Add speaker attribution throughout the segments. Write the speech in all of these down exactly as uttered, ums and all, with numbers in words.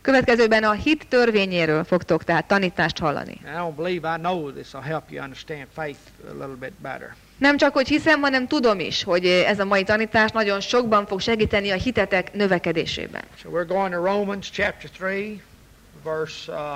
Speaker 1: Következőben a hit törvényéről fogtok tehát tanítást hallani.
Speaker 2: I don't believe I know this will help you understand faith a little bit better.
Speaker 1: Nem csak, hogy hiszem, hanem tudom is, hogy ez a mai tanítás nagyon sokban fog segíteni a hitetek növekedésében.
Speaker 2: So we're going to Romans chapter three, verse uh,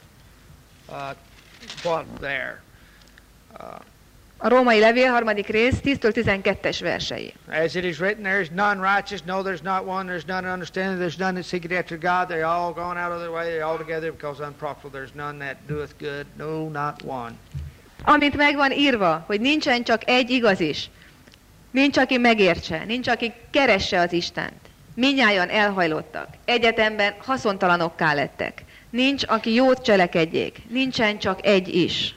Speaker 2: uh, what there? Uh,
Speaker 1: A római levél harmadik rész tíztől tizenkettes versei.
Speaker 2: As it is written, there is none righteous, no, there's not one, there's none understanding, there's none that seeketh after God. They're all gone out of their way, they're all together because unprofitable. There's none that doeth good, no, not one.
Speaker 1: Amint megvan írva, hogy nincsen csak egy igaz is, nincs, aki megértse, nincs, aki keresse az Istent. Mindnyájan elhajlottak, egyetemben haszontalanokká lettek. Nincs, aki jót cselekedjék, nincsen csak egy is.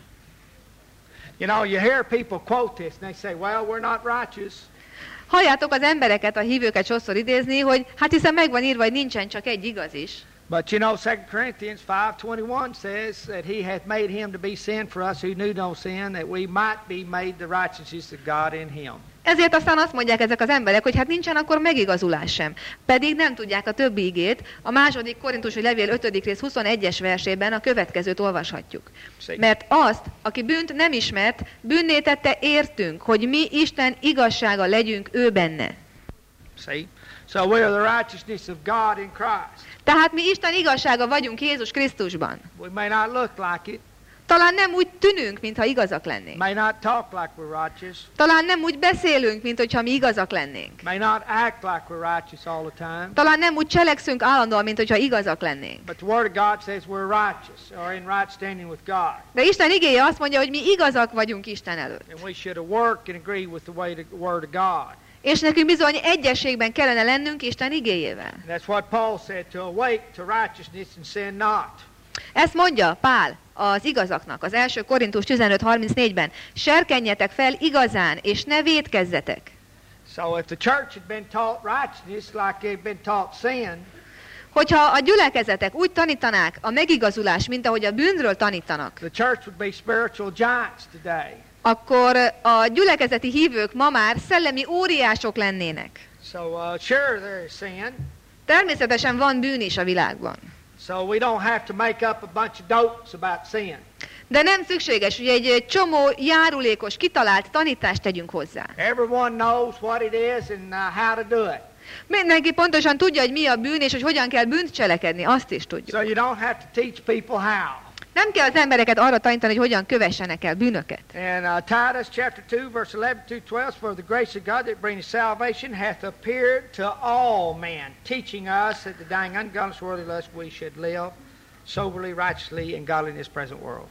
Speaker 2: You know, you hear people quote this, and they say, well, we're not righteous.
Speaker 1: Halljátok az embereket, a hívőket sokszor idézni, hogy hát hiszen megvan írva, hogy nincsen csak egy igaz is.
Speaker 2: But you know, Second Corinthians five twenty-one says that he hath made him to be sin for us who knew no sin, that we might be made the righteousness of God in him.
Speaker 1: Ezért aztán azt mondják ezek az emberek, hogy hát nincsen akkor megigazulás sem. Pedig nem tudják a többi igét. A második korintusi levél ötödik rész huszonegyes versében a következőt olvashatjuk. Mert azt, aki bűnt nem ismert, bűnné tette értünk, hogy mi Isten igazsága legyünk ő benne.
Speaker 2: See? So we are the righteousness of God in Christ.
Speaker 1: Tehát mi Isten igazsága vagyunk Jézus Krisztusban.
Speaker 2: We may not look like it.
Speaker 1: Talán nem úgy tűnünk, mintha igazak lennénk.
Speaker 2: May not talk like we're righteous.
Speaker 1: Talán nem úgy beszélünk, mint hogyha mi igazak lennénk.
Speaker 2: May not act like we're righteous all the time.
Speaker 1: Talán nem úgy cselekszünk állandóan, mint hogyha igazak lennénk.
Speaker 2: But the Word of God says we're righteous, or in right standing with God.
Speaker 1: De Isten igéje azt mondja, hogy mi igazak vagyunk Isten előtt.
Speaker 2: And we should work and agree with the way the Word of God.
Speaker 1: És nekünk bizony egyességben kellene lennünk Isten igéjével.
Speaker 2: And that's what Paul said, to awake to righteousness and sin not.
Speaker 1: Ezt mondja Pál az igazaknak az első Korintus tizenöt harmincnégyben. Serkenjetek fel igazán, és ne vétkezzetek.
Speaker 2: So if the church had been taught righteousness like they've been taught sin,
Speaker 1: hogyha a gyülekezetek úgy tanítanák a megigazulás, mint ahogy a bűnről tanítanak,
Speaker 2: the church would be spiritual giants today.
Speaker 1: Akkor a gyülekezeti hívők ma már szellemi óriások lennének.
Speaker 2: So uh, sure there is sin.
Speaker 1: Természetesen van bűn is a világban.
Speaker 2: So we don't have to make up a bunch of dopes about sin.
Speaker 1: De nem szükséges, hogy egy csomó járulékos, kitalált tanítást tegyünk hozzá.
Speaker 2: Everyone knows what it is and uh, how to do it.
Speaker 1: Mindenki pontosan tudja, hogy mi a bűn, és hogy hogyan kell bűnt cselekedni, azt is tudjuk.
Speaker 2: So you don't have to teach people how.
Speaker 1: Nem kell az embereket arra tanítani, hogy hogyan kövessenek el bűnöket.
Speaker 2: And uh, Titus chapter two verse eleven to twelve, for the grace of God that brings salvation hath appeared to all men, teaching us that the dying ungodly worldly lust we should live soberly, righteously, and godly in this present world.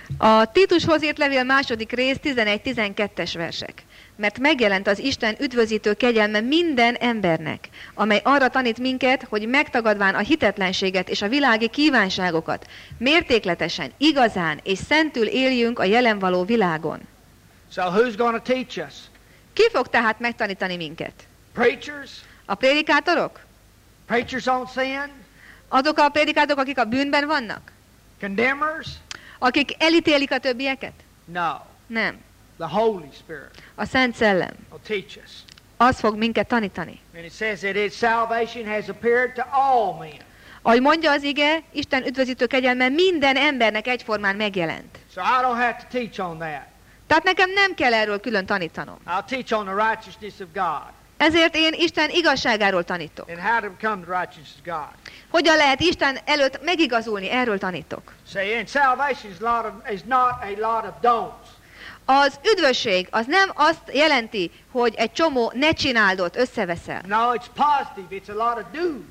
Speaker 1: A Titushoz írt levél második rész tizenegy tizenkettes versek. Mert megjelent az Isten üdvözítő kegyelme minden embernek, amely arra tanít minket, hogy megtagadván a hitetlenséget és a világi kívánságokat, mértékletesen, igazán és szentül éljünk a jelen való világon.
Speaker 2: So who's going to teach us?
Speaker 1: Ki fog tehát megtanítani minket?
Speaker 2: Preachers?
Speaker 1: A prédikátorok?
Speaker 2: Preachers on sin?
Speaker 1: Azok a prédikátorok, akik a bűnben vannak?
Speaker 2: Condemners?
Speaker 1: Akik elítélik a többieket?
Speaker 2: No.
Speaker 1: Nem.
Speaker 2: The Holy Spirit
Speaker 1: A Szent Szellem.
Speaker 2: will teach us.
Speaker 1: Az fog minket tanítani.
Speaker 2: And it says that its salvation has appeared to all men.
Speaker 1: Ahogy mondja az ige, Isten üdvözítő kegyelme minden embernek egyformán megjelent.
Speaker 2: So I don't have to teach on that.
Speaker 1: Tehát nekem nem kell erről külön tanítanom.
Speaker 2: I'll teach on the righteousness of God.
Speaker 1: Ezért én Isten igazságáról tanítok.
Speaker 2: And how to become the righteousness of God.
Speaker 1: Hogyan lehet Isten előtt megigazulni, erről tanítok.
Speaker 2: See, and salvation is, lot of, is not a lot of don'ts.
Speaker 1: Az üdvösség az nem azt jelenti, hogy egy csomó ne csináldot összeveszel.
Speaker 2: No, it's positive. It's a lot of do's.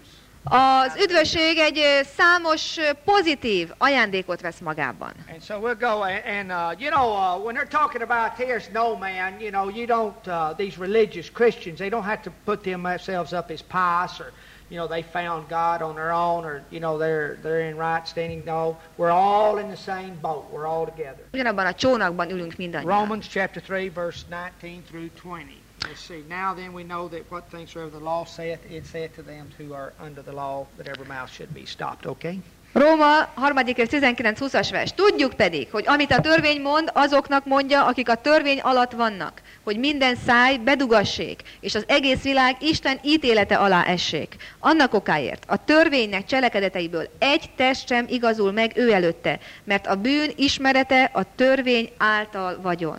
Speaker 1: Az üdvösség egy ö, számos ö, pozitív ajándékot vesz magában.
Speaker 2: And so we'll go and, and uh, you know, uh, when they're talking about there's no man, you know, you don't, uh, these religious Christians, they don't have to put themselves up as pious or, you know, they found God on their own or, you know, they're they're in right standing. No, we're all in the same boat. We're all together.
Speaker 1: Ugyanabban a csónakban ülünk mindannyian.
Speaker 2: Romans chapter three, verse nineteen through twenty. Let's see. Now then we know that what things soever the law saith, it saith to them who are under the law, that every mouth should be stopped. Okay?
Speaker 1: Róma harmadik rész tizenkilenc húszas vers. Tudjuk pedig, hogy amit a törvény mond, azoknak mondja, akik a törvény alatt vannak, hogy minden száj bedugassék, és az egész világ Isten ítélete alá essék. Annak okáért a törvénynek cselekedeteiből egy test sem igazul meg ő előtte, mert a bűn ismerete a törvény által vagyon.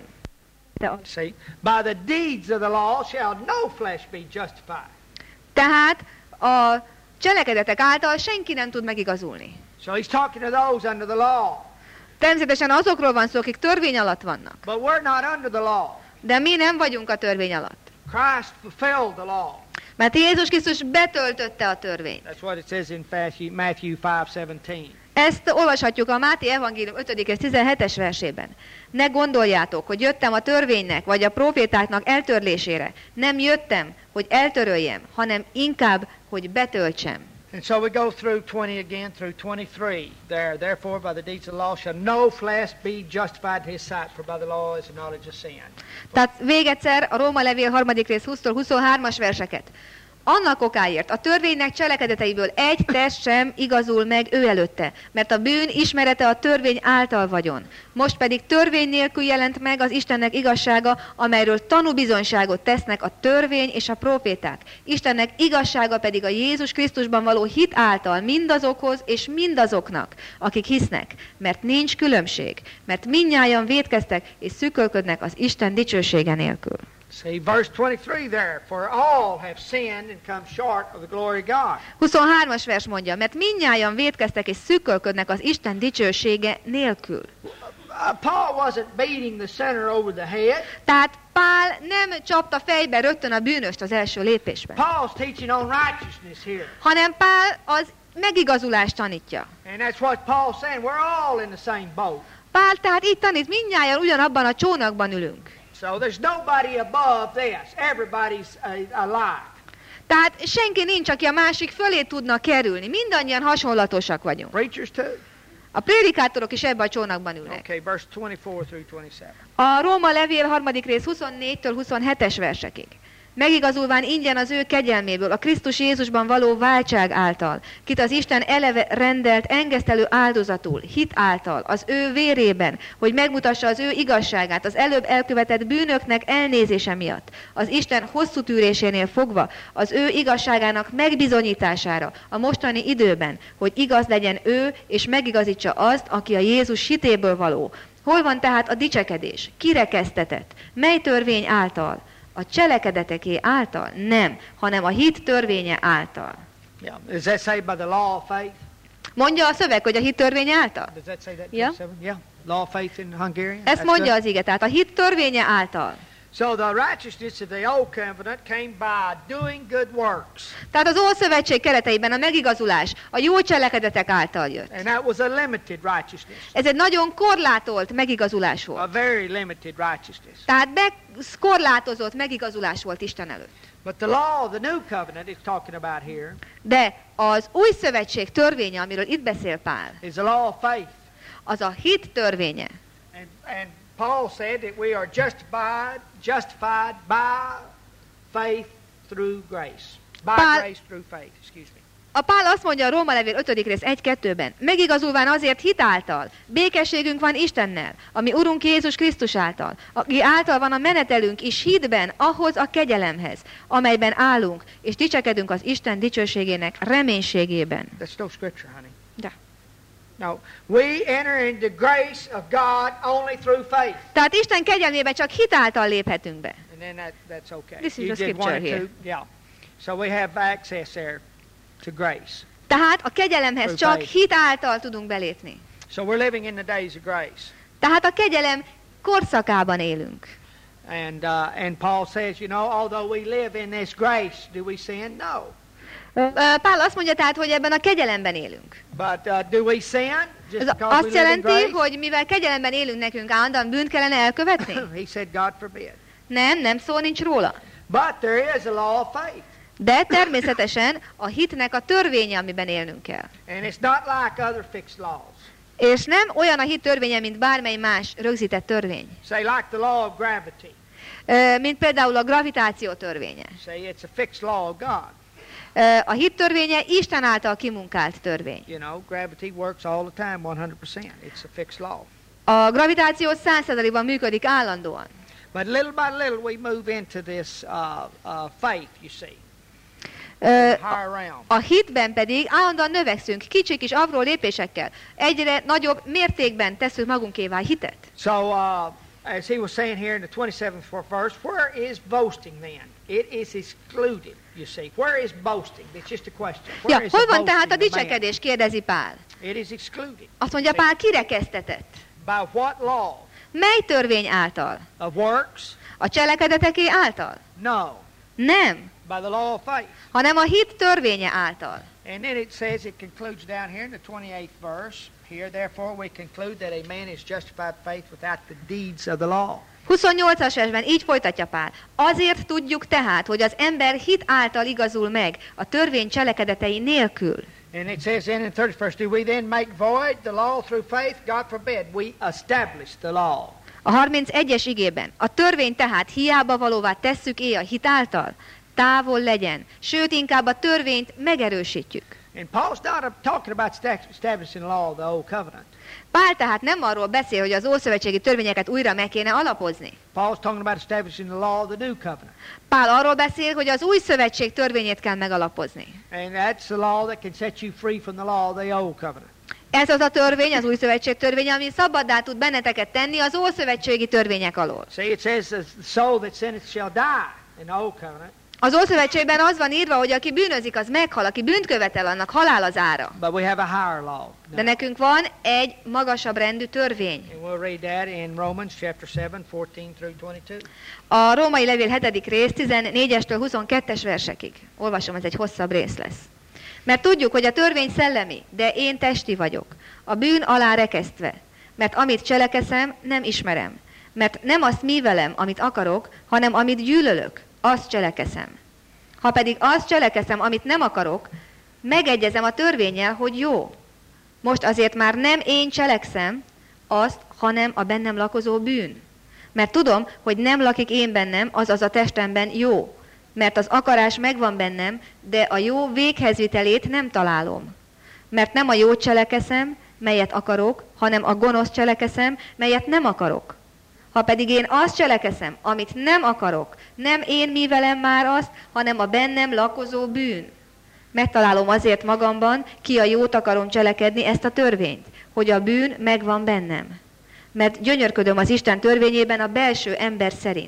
Speaker 2: See, by the deeds of the law shall no flesh be justified.
Speaker 1: Tehát a cselekedetek által senki nem tud megigazulni.
Speaker 2: So he's talking to those under the law.
Speaker 1: Természetesen azokról van szó, akik törvény alatt vannak.
Speaker 2: But we're not under the law.
Speaker 1: De mi nem vagyunk a törvény alatt.
Speaker 2: Christ fulfilled the law.
Speaker 1: Mert Jézus Krisztus betöltötte a törvényt.
Speaker 2: That's what it says in Matthew five seventeen.
Speaker 1: Ezt olvashatjuk a Máté evangélium ötödik és tizenhetes versében. Ne gondoljátok, hogy jöttem a törvénynek vagy a profétáknak eltörlésére. Nem jöttem, hogy eltöröljem, hanem inkább, hogy betöltsem.
Speaker 2: And so we go through twenty again, through twenty-three. There, therefore, by the deeds of the law shall no flesh be justified in his sight, for by the law is the knowledge of sin.
Speaker 1: Tehát végedszer a Róma levél harmadik rész húsztól huszonhármas verseket. Annak okáért a törvénynek cselekedeteiből egy test sem igazul meg ő előtte, mert a bűn ismerete a törvény által vagyon. Most pedig törvény nélkül jelent meg az Istennek igazsága, amelyről tanúbizonyságot tesznek a törvény és a próféták. Istennek igazsága pedig a Jézus Krisztusban való hit által mindazokhoz és mindazoknak, akik hisznek, mert nincs különbség, mert mindnyájan vétkeztek és szűkölködnek az Isten dicsősége nélkül.
Speaker 2: See, verse twenty-three there, for all have sinned and come short of the glory of God.
Speaker 1: huszonhármas vers mondja, mert mindnyájan vétkeztek és szűkölködnek az Isten dicsősége nélkül.
Speaker 2: Uh, Paul wasn't beating the sinner over the head.
Speaker 1: Tehát Pál nem csapta fejbe rögtön a bűnöst az első lépésben,
Speaker 2: Paul's teaching on righteousness here.
Speaker 1: hanem Pál az megigazulást tanítja.
Speaker 2: And that's what Paul's saying. We're all in the same boat.
Speaker 1: Pál tehát így tanít, mindnyájan ugyanabban a csónakban ülünk.
Speaker 2: So there's nobody above this. Everybody's uh, alike.
Speaker 1: Tehát senki nincs, aki a másik fölé tudna kerülni. Mindannyian hasonlatosak vagyunk.
Speaker 2: Preachers too.
Speaker 1: A prédikátorok is ebben a csónakban ülnek.
Speaker 2: Okay, verse twenty-four through twenty-seven.
Speaker 1: A Róma levél harmadik rész huszonnégytől huszonhetes versekig. Megigazulván ingyen az ő kegyelméből, a Krisztus Jézusban való váltság által, kit az Isten eleve rendelt engesztelő áldozatul, hit által, az ő vérében, hogy megmutassa az ő igazságát az előbb elkövetett bűnöknek elnézése miatt, az Isten hosszú tűrésénél fogva, az ő igazságának megbizonyítására a mostani időben, hogy igaz legyen ő, és megigazítsa azt, aki a Jézus hitéből való. Hol van tehát a dicsekedés? Kirekesztetett? Mely törvény által? A cselekedeteké által? Nem, hanem a hit törvénye által.
Speaker 2: Yeah. Does that say by the law of faith?
Speaker 1: Mondja a szöveg, hogy a hit törvénye által?
Speaker 2: Does that say that?
Speaker 1: Yeah.
Speaker 2: twenty-seven? Yeah. Law of faith in Hungarian.
Speaker 1: Ezt
Speaker 2: That's
Speaker 1: mondja
Speaker 2: good.
Speaker 1: az ige, tehát a hit törvénye által.
Speaker 2: So the righteousness of the old covenant came by doing good works.
Speaker 1: Tehát az Ószövetség kereteiben a megigazulás a jó cselekedetek által jött.
Speaker 2: And that was a limited righteousness.
Speaker 1: Ez egy nagyon korlátolt megigazulás
Speaker 2: A
Speaker 1: volt.
Speaker 2: very limited righteousness.
Speaker 1: Tehát korlátozott megigazulás volt Isten előtt.
Speaker 2: But the law of the new covenant is talking about here
Speaker 1: De az új szövetség törvénye, amiről itt beszél Pál,
Speaker 2: is the law of faith.
Speaker 1: az a hit törvénye.
Speaker 2: And, and Paul said that we are justified, justified by faith through grace. By
Speaker 1: Pál-
Speaker 2: grace through faith, excuse me.
Speaker 1: A Pál azt mondja a Róma levél ötödik rész egy kettőben, megigazulván azért hit által, békességünk van Istennel, ami Urunk Jézus Krisztus által, aki által van a menetelünk is hitben ahhoz a kegyelemhez, amelyben állunk, és dicsekedünk az Isten dicsőségének reménységében.
Speaker 2: That's no scripture, honey.
Speaker 1: De.
Speaker 2: No, we enter into grace of God only through faith.
Speaker 1: Tehát Isten kegyelmébe csak hit által léphetünk be.
Speaker 2: And then that, that's okay.
Speaker 1: This is
Speaker 2: You
Speaker 1: the
Speaker 2: did
Speaker 1: scripture
Speaker 2: one and
Speaker 1: here.
Speaker 2: two, yeah. So we have access there to grace.
Speaker 1: Tehát a kegyelemhez csak hit által tudunk belépni.
Speaker 2: So we're living in the days of grace.
Speaker 1: Tehát a kegyelem korszakában élünk.
Speaker 2: And uh, and Paul says, you know, although we live in this grace, do we sin? No.
Speaker 1: Ö, Pál azt mondja tehát, hogy ebben a kegyelemben élünk.
Speaker 2: But uh, do we sin just
Speaker 1: Ez
Speaker 2: because we
Speaker 1: azt
Speaker 2: live in
Speaker 1: jelenti,
Speaker 2: grace?
Speaker 1: hogy mivel kegyelemben élünk, nekünk állandóan bűnt kellene elkövetni?
Speaker 2: He said, God forbid.
Speaker 1: Nem, nem szó nincs róla.
Speaker 2: But there is a law of faith.
Speaker 1: De természetesen a hitnek a törvénye, amiben élnünk kell.
Speaker 2: And it's not like other fixed laws.
Speaker 1: És nem olyan a hit törvénye, mint bármely más rögzített törvény.
Speaker 2: Say like the law of gravity.
Speaker 1: Ö, Mint például a gravitáció törvénye.
Speaker 2: Say it's a fixed law of God.
Speaker 1: A hit törvénye Isten által kimunkált törvény.
Speaker 2: You know, gravity works all the time, one hundred percent. It's a fixed law.
Speaker 1: A gravitáció száz százalékban működik állandóan.
Speaker 2: But little by little we move into this uh, uh, faith, you see.
Speaker 1: Uh,
Speaker 2: higher realm.
Speaker 1: A hitben pedig állandóan növekszünk, kicsik és apró lépésekkel. Egyre nagyobb mértékben tesszük magunkévá hitet.
Speaker 2: So, uh, as he was saying here in the twenty-seventh verse, where is boasting then? It is excluded, you see. Where is boasting? It's just a question. Where
Speaker 1: Ja,
Speaker 2: is
Speaker 1: hol
Speaker 2: the
Speaker 1: van tehát a
Speaker 2: boasting of man?
Speaker 1: dicsekedés, kérdezi Pál.
Speaker 2: It is excluded.
Speaker 1: Azt mondja Pál, kirekesztetett.
Speaker 2: By what law?
Speaker 1: Mely törvény által?
Speaker 2: Of works?
Speaker 1: A cselekedeteké által?
Speaker 2: No.
Speaker 1: Nem,
Speaker 2: By the law of faith.
Speaker 1: hanem a hit törvénye által.
Speaker 2: And then it says, it concludes down here in the twenty-eighth verse, here therefore we conclude that a man is justified faith without the deeds of the law.
Speaker 1: huszonnyolcas versben így folytatja Pál. Azért tudjuk tehát, hogy az ember hit által igazul meg, a törvény cselekedetei nélkül.
Speaker 2: And it says then in the thirtieth verse, do we then make void the law through faith? God forbid. We establish the law.
Speaker 1: A harmincegyes igében. A törvény tehát hiába valóvá tesszük-e a hit által? Távol legyen. Sőt, inkább a törvényt megerősítjük.
Speaker 2: And Paul's not talking about establishing the law of the old covenant.
Speaker 1: Pál tehát nem arról beszél, hogy az ószövetségi törvényeket újra meg kéne alapozni.
Speaker 2: Paul's talking about establishing the law of the new covenant.
Speaker 1: Pál arról beszél, hogy az új szövetség törvényét kell megalapozni.
Speaker 2: And that's the law that can set you free from the law of the old covenant.
Speaker 1: Ez az a törvény, az új szövetség törvénye, ami szabaddá tud benneteket tenni az ószövetségi törvények alól.
Speaker 2: See, it says the soul that sinneth shall die in the old covenant.
Speaker 1: Az Ószövetségben az van írva, hogy aki bűnözik, az meghal, aki bűnt követel, annak halál az ára.
Speaker 2: But we have a higher law.
Speaker 1: De nekünk van egy magasabb rendű törvény.
Speaker 2: And we'll read that in Romans chapter seven, fourteen through twenty-two.
Speaker 1: A római levél hetedik rész tizennégyestől huszonkettes versekig. Olvasom, ez egy hosszabb rész lesz. Mert tudjuk, hogy a törvény szellemi, de én testi vagyok, a bűn alá rekesztve. Mert amit cselekeszem, nem ismerem. Mert nem azt művelem, amit akarok, hanem amit gyűlölök, azt cselekeszem. Ha pedig azt cselekeszem, amit nem akarok, megegyezem a törvénnyel, hogy jó. Most azért már nem én cselekszem azt, hanem a bennem lakozó bűn. Mert tudom, hogy nem lakik én bennem, azaz a testemben jó. Mert az akarás megvan bennem, de a jó véghezvitelét nem találom. Mert nem a jót cselekeszem, melyet akarok, hanem a gonosz cselekeszem, melyet nem akarok. Ha pedig én azt cselekeszem, amit nem akarok, nem én művelem már azt, hanem a bennem lakozó bűn. Megtalálom azért magamban, ki a jót akarom cselekedni, ezt a törvényt, hogy a bűn megvan bennem. Mert gyönyörködöm az Isten törvényében a belső ember szerint.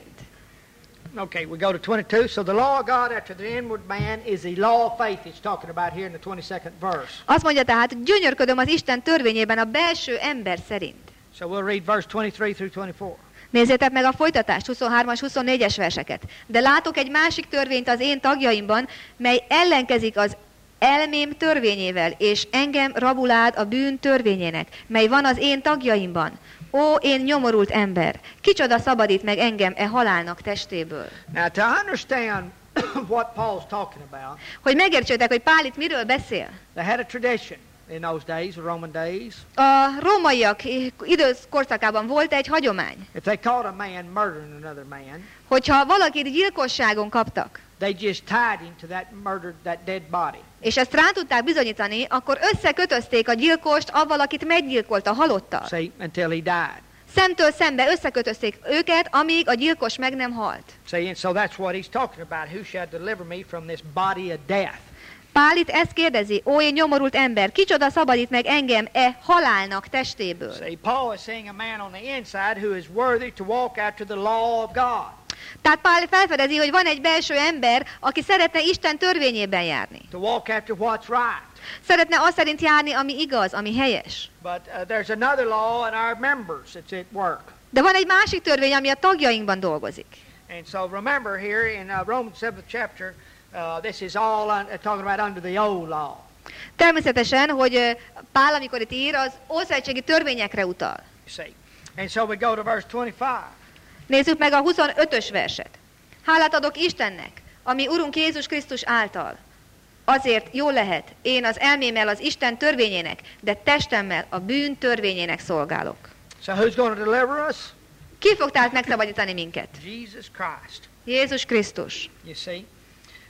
Speaker 2: Okay, we go to twenty-two. So the law of God after the inward man is the law of faith it's talking about here in the twenty-second verse.
Speaker 1: Azt mondja tehát, gyönyörködöm az Isten törvényében a belső ember szerint.
Speaker 2: So we'll read verse twenty-three through twenty-four.
Speaker 1: Nézzétek meg a folytatást, huszonhármas, huszonnégyes verseket. De látok egy másik törvényt az én tagjaimban, mely ellenkezik az elmém törvényével, és engem rabulád a bűn törvényének, mely van az én tagjaimban. Ó, én nyomorult ember, kicsoda szabadít meg engem e halálnak testéből.
Speaker 2: Now to understand what Paul's talking about,
Speaker 1: Hogy megértsétek, hogy Pál itt miről beszél.
Speaker 2: they had a tradition in those days, the Roman days.
Speaker 1: A rómaiak időkorszakában volt egy hagyomány,
Speaker 2: If they caught a man murdering another man,
Speaker 1: hogyha valakit gyilkosságon kaptak,
Speaker 2: they just tied him to that murdered, that dead body.
Speaker 1: és ezt rá tudták bizonyítani, akkor összekötözték a gyilkost avval, akit meggyilkolt a halottal.
Speaker 2: See, until he died.
Speaker 1: Szemtől szembe összekötözték őket, amíg a gyilkos meg nem halt.
Speaker 2: See, and so that's what he's talking about. Who shall deliver me from this body of death?
Speaker 1: Pál itt ezt kérdezi, ó, én nyomorult ember, kicsoda szabadít meg engem e halálnak testéből.
Speaker 2: See, Paul is seeing a man on the inside who is worthy to walk after the law of God.
Speaker 1: Tehát Pál felfedezi, hogy van egy belső ember, aki szeretne Isten törvényében járni.
Speaker 2: To walk after what's right.
Speaker 1: Szeretne azt szerint járni, ami igaz, ami helyes.
Speaker 2: But uh, there's another law in our members that's at work.
Speaker 1: De van egy másik törvény, ami a tagjainkban dolgozik.
Speaker 2: And so remember here in uh, Romans seventh chapter, uh, this is all un- uh, talking about under the old law.
Speaker 1: Természetesen, hogy Pál, amikor itt ír, az ószövetségi törvényekre utal.
Speaker 2: You see. And so we go to verse twenty-five.
Speaker 1: Nézzük meg a huszonötös verset. Hálát adok Istennek, ami Urunk Jézus Krisztus által. Azért jól lehet, én az elmémmel az Isten törvényének, de testemmel a bűn törvényének szolgálok.
Speaker 2: So who's going to deliver us?
Speaker 1: Ki fog tehát megszabadítani minket?
Speaker 2: Jesus Christ.
Speaker 1: Jézus Krisztus.
Speaker 2: You see.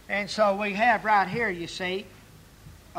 Speaker 2: And so we have right here, you see, uh,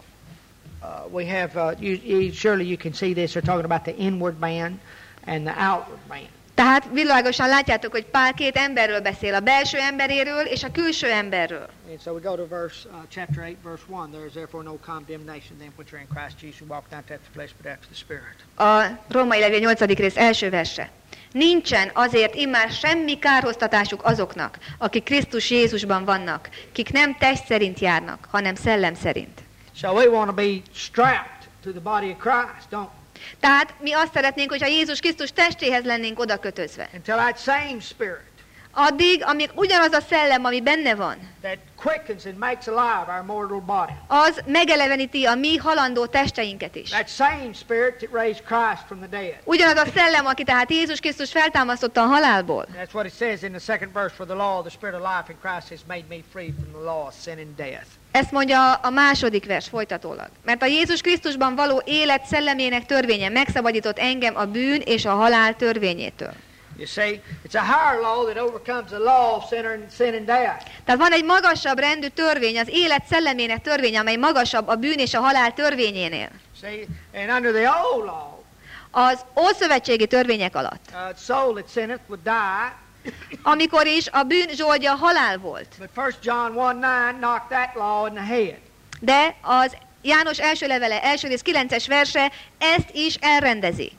Speaker 2: uh, we have, uh, you, you, surely you can see this, they're talking about the inward man and the outward man.
Speaker 1: Tehát világosan látjátok, hogy Pál két emberről beszél, a belső emberéről és a külső emberről.
Speaker 2: And so we go to verse, uh, chapter eight, verse one. There is therefore no condemnation them which are in Christ Jesus, who walk not after the flesh, but after the Spirit.
Speaker 1: A Római levél nyolcadik rész első verse. Nincsen azért immár semmi kárhoztatásuk azoknak, akik Krisztus Jézusban vannak, kik nem test szerint járnak, hanem szellem szerint.
Speaker 2: So we want to be strapped to the body of Christ, don't we?
Speaker 1: Tehát mi azt szeretnénk, hogyha Jézus Krisztus testéhez lennénk odakötözve.
Speaker 2: Until that same Spirit
Speaker 1: Addig, amíg ugyanaz a szellem, ami benne van,
Speaker 2: that quickens and makes alive our mortal body.
Speaker 1: az megeleveníti a mi halandó testeinket is.
Speaker 2: That same Spirit that raised Christ from the dead.
Speaker 1: Ugyanaz a szellem, aki tehát Jézus Krisztus feltámasztotta a halálból.
Speaker 2: That's what it says in the second verse, for the law of the Spirit of life in Christ has made me free from the law of sin and death.
Speaker 1: Ezt mondja a második vers folytatólag. Mert a Jézus Krisztusban való élet szellemének törvénye megszabadított engem a bűn és a halál törvényétől.
Speaker 2: You see, it's a higher law that overcomes the law of sin and, sin and death.
Speaker 1: Tehát van egy magasabb rendű törvény, az élet szellemének törvénye, amely magasabb a bűn és a halál törvényénél.
Speaker 2: See, and under the old law,
Speaker 1: Az ószövetségi törvények alatt,
Speaker 2: uh, the soul that sinneth would die.
Speaker 1: amikor is a bűn zsoldja halál volt.
Speaker 2: But First John one nine knocked that law in the head.
Speaker 1: De az János első levele, első rész kilences verse ezt is elrendezi.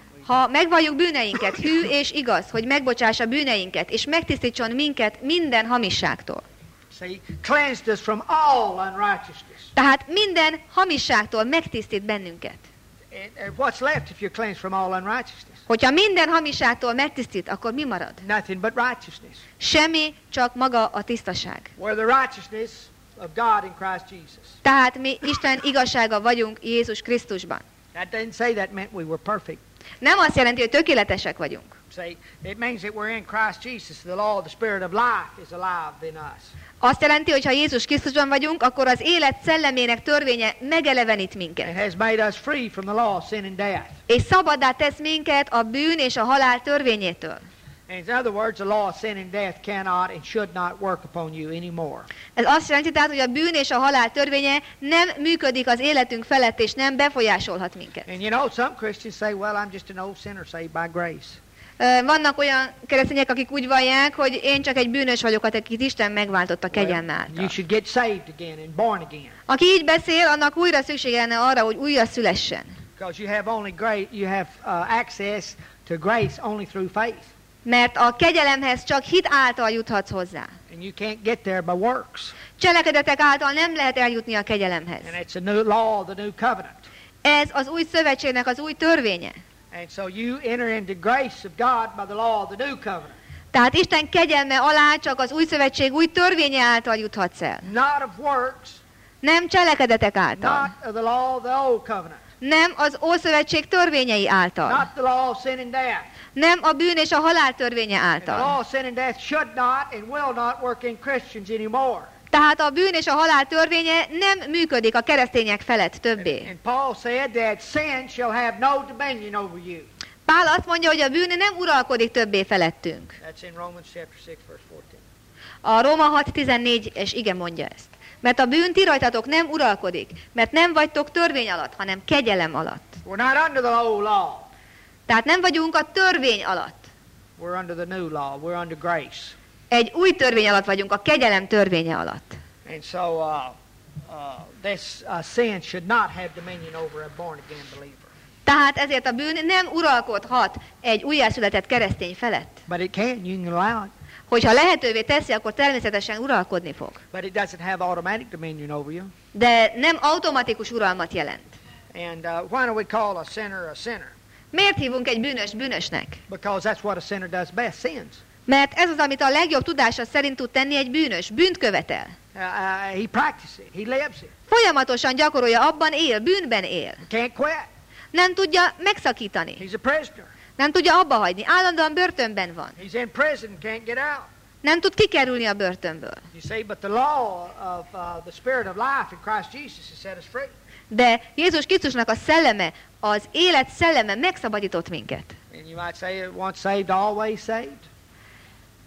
Speaker 1: Ha megvalljuk bűneinket, hű és igaz, hogy megbocsássa bűneinket, és megtisztítson minket minden hamisságtól.
Speaker 2: See, cleansed us from all unrighteousness.
Speaker 1: Tehát minden hamisságtól megtisztít bennünket.
Speaker 2: And, and what's left if you're cleansed from all unrighteousness?
Speaker 1: Hogyha minden hamisságtól megtisztít, akkor mi marad?
Speaker 2: Nothing but righteousness.
Speaker 1: Semmi, csak maga a tisztaság.
Speaker 2: We're the righteousness of God in Christ Jesus.
Speaker 1: Tehát mi Isten igazsága vagyunk Jézus Krisztusban.
Speaker 2: That didn't say that meant we were perfect.
Speaker 1: Nem azt jelenti, hogy tökéletesek vagyunk.
Speaker 2: See, it means that we're in Christ Jesus. The law of the Spirit of life is alive in us.
Speaker 1: Azt jelenti, hogy ha Jézus Krisztusban vagyunk, akkor az élet szellemének törvénye megelevenít
Speaker 2: It
Speaker 1: minket.
Speaker 2: has made us free from the law of sin and death.
Speaker 1: És szabaddá tesz minket a bűn és a halál törvényétől.
Speaker 2: And in other words, the law of sin and death cannot and should not work upon you anymore.
Speaker 1: Ez azt jelenti tehát, hogy a bűn és a halál törvénye nem működik az életünk felett, és nem befolyásolhat minket.
Speaker 2: And you know, some Christians say, well, I'm just an old sinner saved by grace.
Speaker 1: Ö, Vannak olyan keresztények, akik úgy vallják, hogy én csak egy bűnös vagyok, akit Isten megváltott a kegyelme
Speaker 2: You
Speaker 1: által.
Speaker 2: should get saved again and born again.
Speaker 1: Aki így beszél, annak újra szüksége lenne arra, hogy újra szülessen.
Speaker 2: Because you have only grace, you have uh, access to grace only through faith.
Speaker 1: Mert a kegyelemhez csak hit által juthatsz hozzá.
Speaker 2: And you can't get there by works.
Speaker 1: Cselekedetek által nem lehet eljutni a kegyelemhez.
Speaker 2: And it's a new law, the new covenant.
Speaker 1: Ez az új szövetségnek az új törvénye.
Speaker 2: And so you enter into grace of God by the law of the new covenant.
Speaker 1: Tehát Isten kegyelme alá csak az új szövetség új törvénye által juthatsz el.
Speaker 2: Not of works,
Speaker 1: Nem cselekedetek által.
Speaker 2: not of the law of the old covenant.
Speaker 1: Nem az Ószövetség törvényei által.
Speaker 2: Not the law of sin and death.
Speaker 1: Nem a bűn és a halál törvénye
Speaker 2: And the law
Speaker 1: által.
Speaker 2: of sin and death should not and will not work in Christians anymore.
Speaker 1: Tehát a bűn és a halál törvénye nem működik a keresztények felett többé.
Speaker 2: And Paul said that sin shall have no dominion over you.
Speaker 1: Pál azt mondja, hogy a bűn nem uralkodik többé felettünk.
Speaker 2: That's in Romans chapter six, verse fourteen.
Speaker 1: A Róma hat tizennégy és ige mondja ezt. Mert a bűn ti rajtatok nem uralkodik, mert nem vagytok törvény alatt, hanem kegyelem alatt.
Speaker 2: We're not under the old law.
Speaker 1: Tehát nem vagyunk a törvény alatt.
Speaker 2: We're under the new law. We're under grace.
Speaker 1: Egy új törvény alatt vagyunk, a kegyelem törvénye alatt.
Speaker 2: And so uh, uh, this uh, sin should not have dominion over a born-again believer.
Speaker 1: Tehát ezért a bűn nem uralkodhat egy újjászületett keresztény felett.
Speaker 2: But it can. You can allow it.
Speaker 1: Hogyha lehetővé teszi, akkor természetesen uralkodni fog.
Speaker 2: But it doesn't have automatic dominion over you.
Speaker 1: De nem automatikus uralmat jelent.
Speaker 2: And uh, why do we call a sinner a sinner?
Speaker 1: Miért hívunk egy bűnös bűnösnek?
Speaker 2: Because that's what a sinner does best, sins.
Speaker 1: Mert ez az, amit a legjobb tudása szerint tud tenni egy bűnös. Bűnt követel.
Speaker 2: Uh, uh, he practices it. He lives it.
Speaker 1: Folyamatosan gyakorolja, abban él, bűnben él.
Speaker 2: He can't quit.
Speaker 1: Nem tudja megszakítani.
Speaker 2: He's a prisoner.
Speaker 1: Nem tudja abba hagyni. Állandóan börtönben van.
Speaker 2: He's in prison, can't get out.
Speaker 1: Nem tud kikerülni a börtönből.
Speaker 2: You see, but the law of uh, the Spirit of life in Christ Jesus has set us free.
Speaker 1: De Jézus Krisztusnak a szelleme, az élet szelleme megszabadított minket.
Speaker 2: And you might say, once saved, always saved.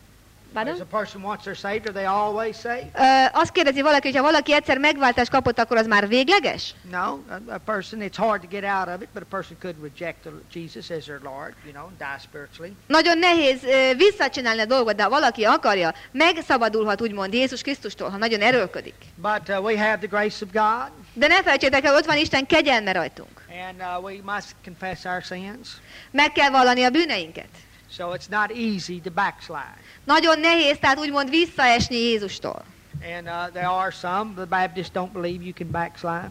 Speaker 1: Pardon?
Speaker 2: Is a person once they're saved, are they always saved?
Speaker 1: Ö, azt kérdezi valaki, hogy ha valaki egyszer megváltást kapott, akkor az már végleges?
Speaker 2: No, a, a person, it's hard to get out of it, but a person could reject Jesus as their Lord, you know, and die spiritually.
Speaker 1: Nagyon nehéz ö, visszacsinálni a dolgot, de ha valaki akarja, megszabadulhat úgymond Jézus Krisztustól, ha nagyon erőlködik.
Speaker 2: But uh, we have the grace of God.
Speaker 1: De ne felejtsétek el, ott van Isten kegyelme rajtunk.
Speaker 2: And uh, we must confess our sins.
Speaker 1: Meg kell vallani a bűneinket.
Speaker 2: So it's not easy to backslide.
Speaker 1: Nagyon nehéz, tehát úgymond visszaesni Jézustól.
Speaker 2: And uh, there are some, the Baptists don't believe you can backslide.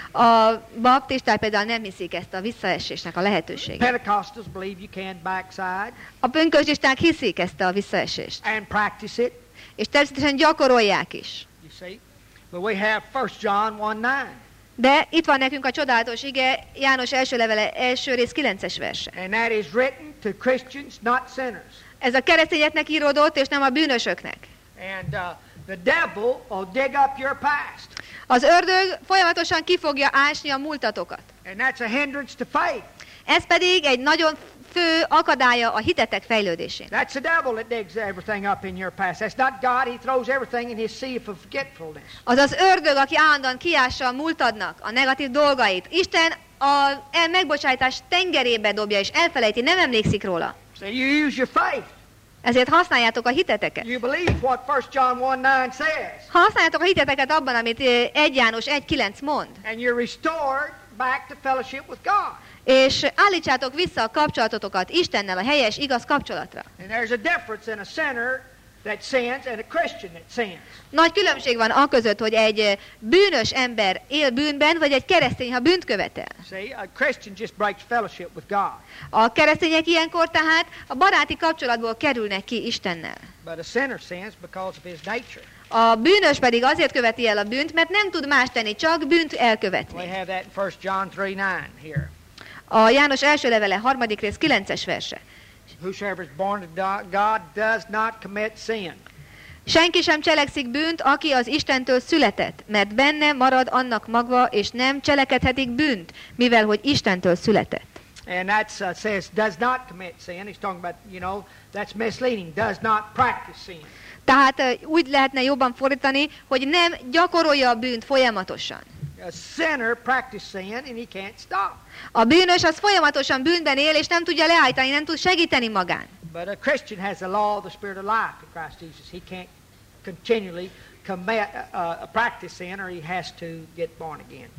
Speaker 1: A baptisták például nem hiszik ezt a visszaesésnek a lehetőséget.
Speaker 2: Pentecostals believe you can backslide.
Speaker 1: A pünkösdisták hiszik ezt a visszaesést.
Speaker 2: And practice it.
Speaker 1: És természetesen gyakorolják is.
Speaker 2: You see? But we have First John one nine.
Speaker 1: De itt van nekünk a csodálatos ige, János első levele első rész kilences verse.
Speaker 2: And that is written to Christians, not sinners.
Speaker 1: Ez a keresztényeknek íródott, és nem a bűnösöknek.
Speaker 2: And uh, the devil will dig up your past.
Speaker 1: Az ördög folyamatosan ki fogja ásni a múltatokat.
Speaker 2: And that's a hindrance to faith.
Speaker 1: Ez pedig egy nagyon fő akadálya a hitetek fejlődésén.
Speaker 2: That's the devil that digs everything up in your past. That's not God. He throws everything in his sea of forgetfulness.
Speaker 1: Az az ördög, aki állandóan kiássa a múltadnak a negatív dolgait. Isten a megbocsájtás tengerébe dobja, és elfelejti, nem emlékszik róla.
Speaker 2: So you use your faith.
Speaker 1: Ezért használjátok a hiteteket.
Speaker 2: You believe what First John one nine says.
Speaker 1: Ha használjátok a hiteteket abban, amit egy János egy kilenc mond,
Speaker 2: And you're restored back to fellowship with God.
Speaker 1: és állítsátok vissza a kapcsolatotokat Istennel, a helyes, igaz kapcsolatra.
Speaker 2: And there's a difference in a sinner that sins and a Christian that sins.
Speaker 1: Nagy különbség van a között, hogy egy bűnös ember él bűnben, vagy egy keresztény, ha bűnt követel.
Speaker 2: See, a Christian just breaks fellowship with God.
Speaker 1: A keresztények ilyenkor tehát a baráti kapcsolatból kerülnek ki Istennel.
Speaker 2: But a sinner sins because of his nature.
Speaker 1: A bűnös pedig azért követi el a bűnt, mert nem tud más tenni, csak bűnt
Speaker 2: We
Speaker 1: elkövetni.
Speaker 2: have that in First John three nine here.
Speaker 1: A János első levele harmadik rész kilences verse.
Speaker 2: Whosoever is born of God does not commit sin.
Speaker 1: Senki sem cselekszik bűnt, aki az Istentől született, mert benne marad annak magva, és nem cselekedhetik bűnt, mivel hogy Istentől született.
Speaker 2: And that uh, says does not commit sin. He's talking about, you know, that's misleading. Does not practice sin.
Speaker 1: Tehát uh, úgy lehetne jobban fordítani, hogy nem gyakorolja a bűnt folyamatosan.
Speaker 2: A sinner practices sin and he can't stop.
Speaker 1: A bűnös az folyamatosan bűnben él, és nem tudja leállítani, nem tud segíteni magán.
Speaker 2: But a Christian has the law of the Spirit of life in Christ Jesus. He can't continually commit, uh, practice sin, or he has to get born again.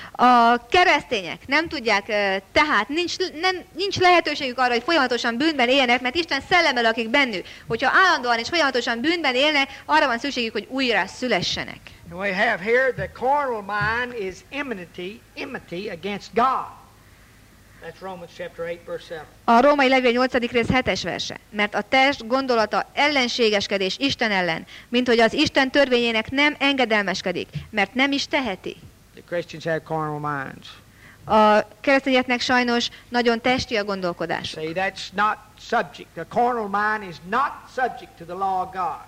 Speaker 1: A keresztények nem tudják, tehát nincs, nem, nincs lehetőségük arra, hogy folyamatosan bűnben éljenek, mert Isten szelleme lakik bennük. Hogyha állandóan és folyamatosan bűnben élnek, arra van szükségük, hogy újra szülessenek.
Speaker 2: And we have here the carnal mind is enmity, enmity against God. That's Romans chapter eight, verse seven.
Speaker 1: A római levél nyolcadik rész hetes verse. Mert a test gondolata ellenségeskedés Isten ellen, mint hogy az Isten törvényének nem engedelmeskedik, mert nem is teheti.
Speaker 2: The Christians have carnal minds.
Speaker 1: A keresztényeknek sajnos nagyon testi a gondolkodás.
Speaker 2: See, that's not subject. The carnal mind is not subject to the law of God.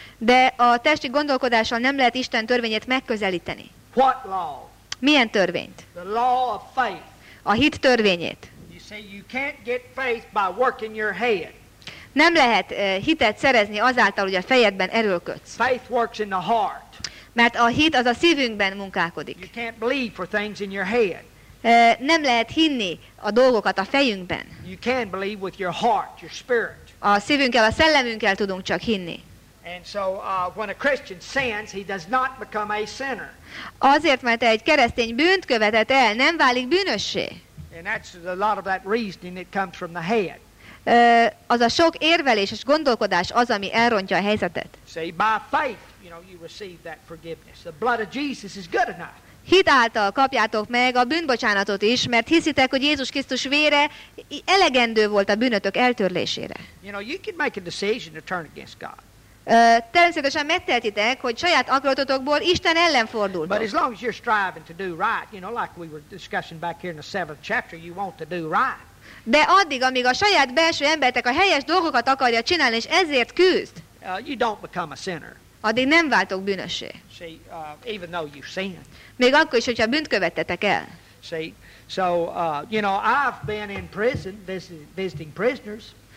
Speaker 1: De a testi gondolkodással nem lehet Isten törvényét megközelíteni.
Speaker 2: What law?
Speaker 1: Milyen törvényt?
Speaker 2: The law of faith.
Speaker 1: A hit törvényét.
Speaker 2: You see, you can't get faith by working your head.
Speaker 1: Nem lehet uh, hitet szerezni azáltal, hogy a fejedben erőlködsz.
Speaker 2: Faith works in the heart.
Speaker 1: Mert a hit az a szívünkben munkálkodik.
Speaker 2: You can't believe for things in your head.
Speaker 1: Uh, nem lehet hinni a dolgokat a fejünkben.
Speaker 2: You can believe with your heart, your spirit.
Speaker 1: A szívünkkel, a szellemünkkel tudunk csak hinni.
Speaker 2: And so uh, when a Christian sins, he does not become a sinner.
Speaker 1: Azért, mert egy keresztény bűnt követett el, nem válik bűnössé.
Speaker 2: And that's a lot of that reasoning that comes from the head.
Speaker 1: Uh, az a sok érvelés és gondolkodás az, ami elrontja a helyzetet.
Speaker 2: See, by faith, you know, you receive that forgiveness. The blood of Jesus is good enough.
Speaker 1: Hit által kapjátok meg a bűnbocsánatot is, mert hiszitek, hogy Jézus Krisztus vére elegendő volt a bűnötök eltörlésére.
Speaker 2: You know, you can make a decision to turn against God.
Speaker 1: Uh, természetesen megtehetitek, hogy saját akaratotokból Isten ellen fordultok.
Speaker 2: But as long as you're striving to do right, you know, like we were discussing back here in the seventh chapter, you want to do right.
Speaker 1: De addig, amíg a saját belső embertek a helyes dolgokat akarja csinálni, és ezért küzd,
Speaker 2: Uh, you don't become a sinner.
Speaker 1: addig nem váltok bűnössé.
Speaker 2: See, uh, even though you sin.
Speaker 1: Még akkor is, hogyha bűnt követtetek el.
Speaker 2: See, so, uh, you know, I've been in prison visiting, visiting prisoners.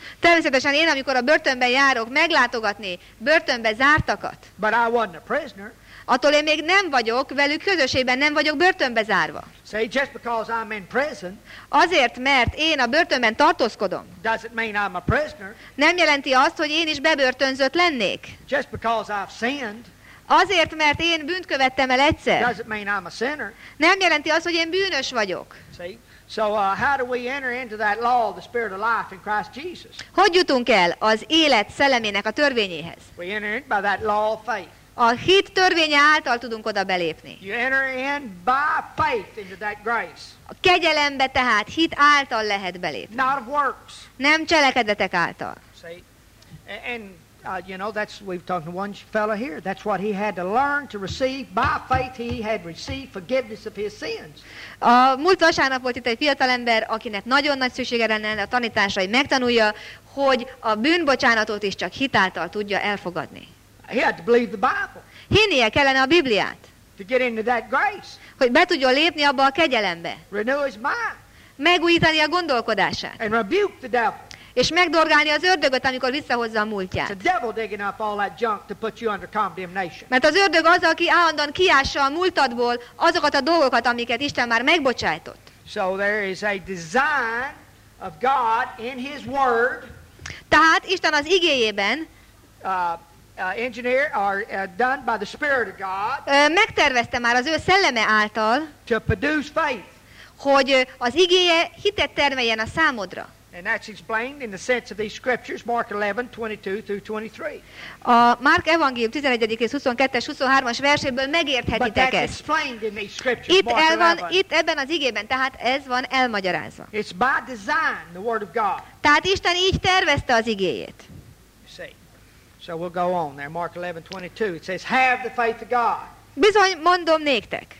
Speaker 1: Természetesen én, amikor a börtönben járok meglátogatni börtönbe zártakat,
Speaker 2: But I wasn't a prisoner.
Speaker 1: attól én még nem vagyok velük közösségben, nem vagyok börtönbe zárva.
Speaker 2: See, just because I'm in prison
Speaker 1: Azért, mert én a börtönben tartózkodom,
Speaker 2: doesn't mean I'm a prisoner.
Speaker 1: nem jelenti azt, hogy én is bebörtönzött lennék.
Speaker 2: Just because I've sinned
Speaker 1: Azért, mert én bűnt követtem el egyszer,
Speaker 2: doesn't mean I'm a sinner.
Speaker 1: nem jelenti azt, hogy én bűnös vagyok.
Speaker 2: See? So uh, how do we enter into that law of the Spirit of life in Christ Jesus?
Speaker 1: Hogy jutunk el az élet szellemének a törvényéhez?
Speaker 2: We enter in by that law of faith.
Speaker 1: A hit törvénye által tudunk oda belépni.
Speaker 2: You enter in by faith into that grace,
Speaker 1: A kegyelembe tehát hit által lehet belépni,
Speaker 2: not of works.
Speaker 1: nem cselekedetek által.
Speaker 2: See? A- And, uh, you know, that's, we've talked to one fella here. That's what he had to learn to receive. By faith he had received forgiveness of his sins.
Speaker 1: A múlt vasárnap volt itt egy fiatalember, akinek nagyon nagy szüksége lenne a tanításra, hogy megtanulja, hogy a bűnbocsánatot is csak hit által tudja elfogadni.
Speaker 2: He had to believe the Bible
Speaker 1: Hinnie kellene a Bibliát,
Speaker 2: to get into that grace.
Speaker 1: hogy be tudjon lépni abba a kegyelembe,
Speaker 2: Renew his mind
Speaker 1: megújítani a gondolkodását,
Speaker 2: and rebuke the devil.
Speaker 1: és megdorgálni az ördögöt, amikor visszahozza a
Speaker 2: It's
Speaker 1: múltját.
Speaker 2: the devil digging up all that junk to put you under condemnation.
Speaker 1: Mert az ördög az, aki állandóan kiássa a múltadból azokat a dolgokat, amiket Isten már megbocsájtott.
Speaker 2: So there is a design of God in his word,
Speaker 1: Tehát Isten az igéjében
Speaker 2: uh, uh, engineer or uh, done by the Spirit of God
Speaker 1: ö, megtervezte már az ő szelleme által,
Speaker 2: to produce faith.
Speaker 1: hogy ö, az igéje hitet termeljen a számodra.
Speaker 2: And that's explained in the sense of these scriptures, Mark eleven, twenty-two through twenty-three.
Speaker 1: A Márk evangélium tizenegyedik és huszonkettes huszonhármas verséből
Speaker 2: But
Speaker 1: megérthetitek
Speaker 2: that's
Speaker 1: ezt.
Speaker 2: explained in these scriptures,
Speaker 1: Itt,
Speaker 2: Mark
Speaker 1: el van,
Speaker 2: eleven.
Speaker 1: itt ebben az igében, tehát ez van elmagyarázva.
Speaker 2: It's by design, the Word of God.
Speaker 1: Tehát Isten így tervezte az igéjét.
Speaker 2: You see. So we'll go on there. Mark eleven, twenty-two. It says, have the faith of God.
Speaker 1: Bizony, mondom néktek,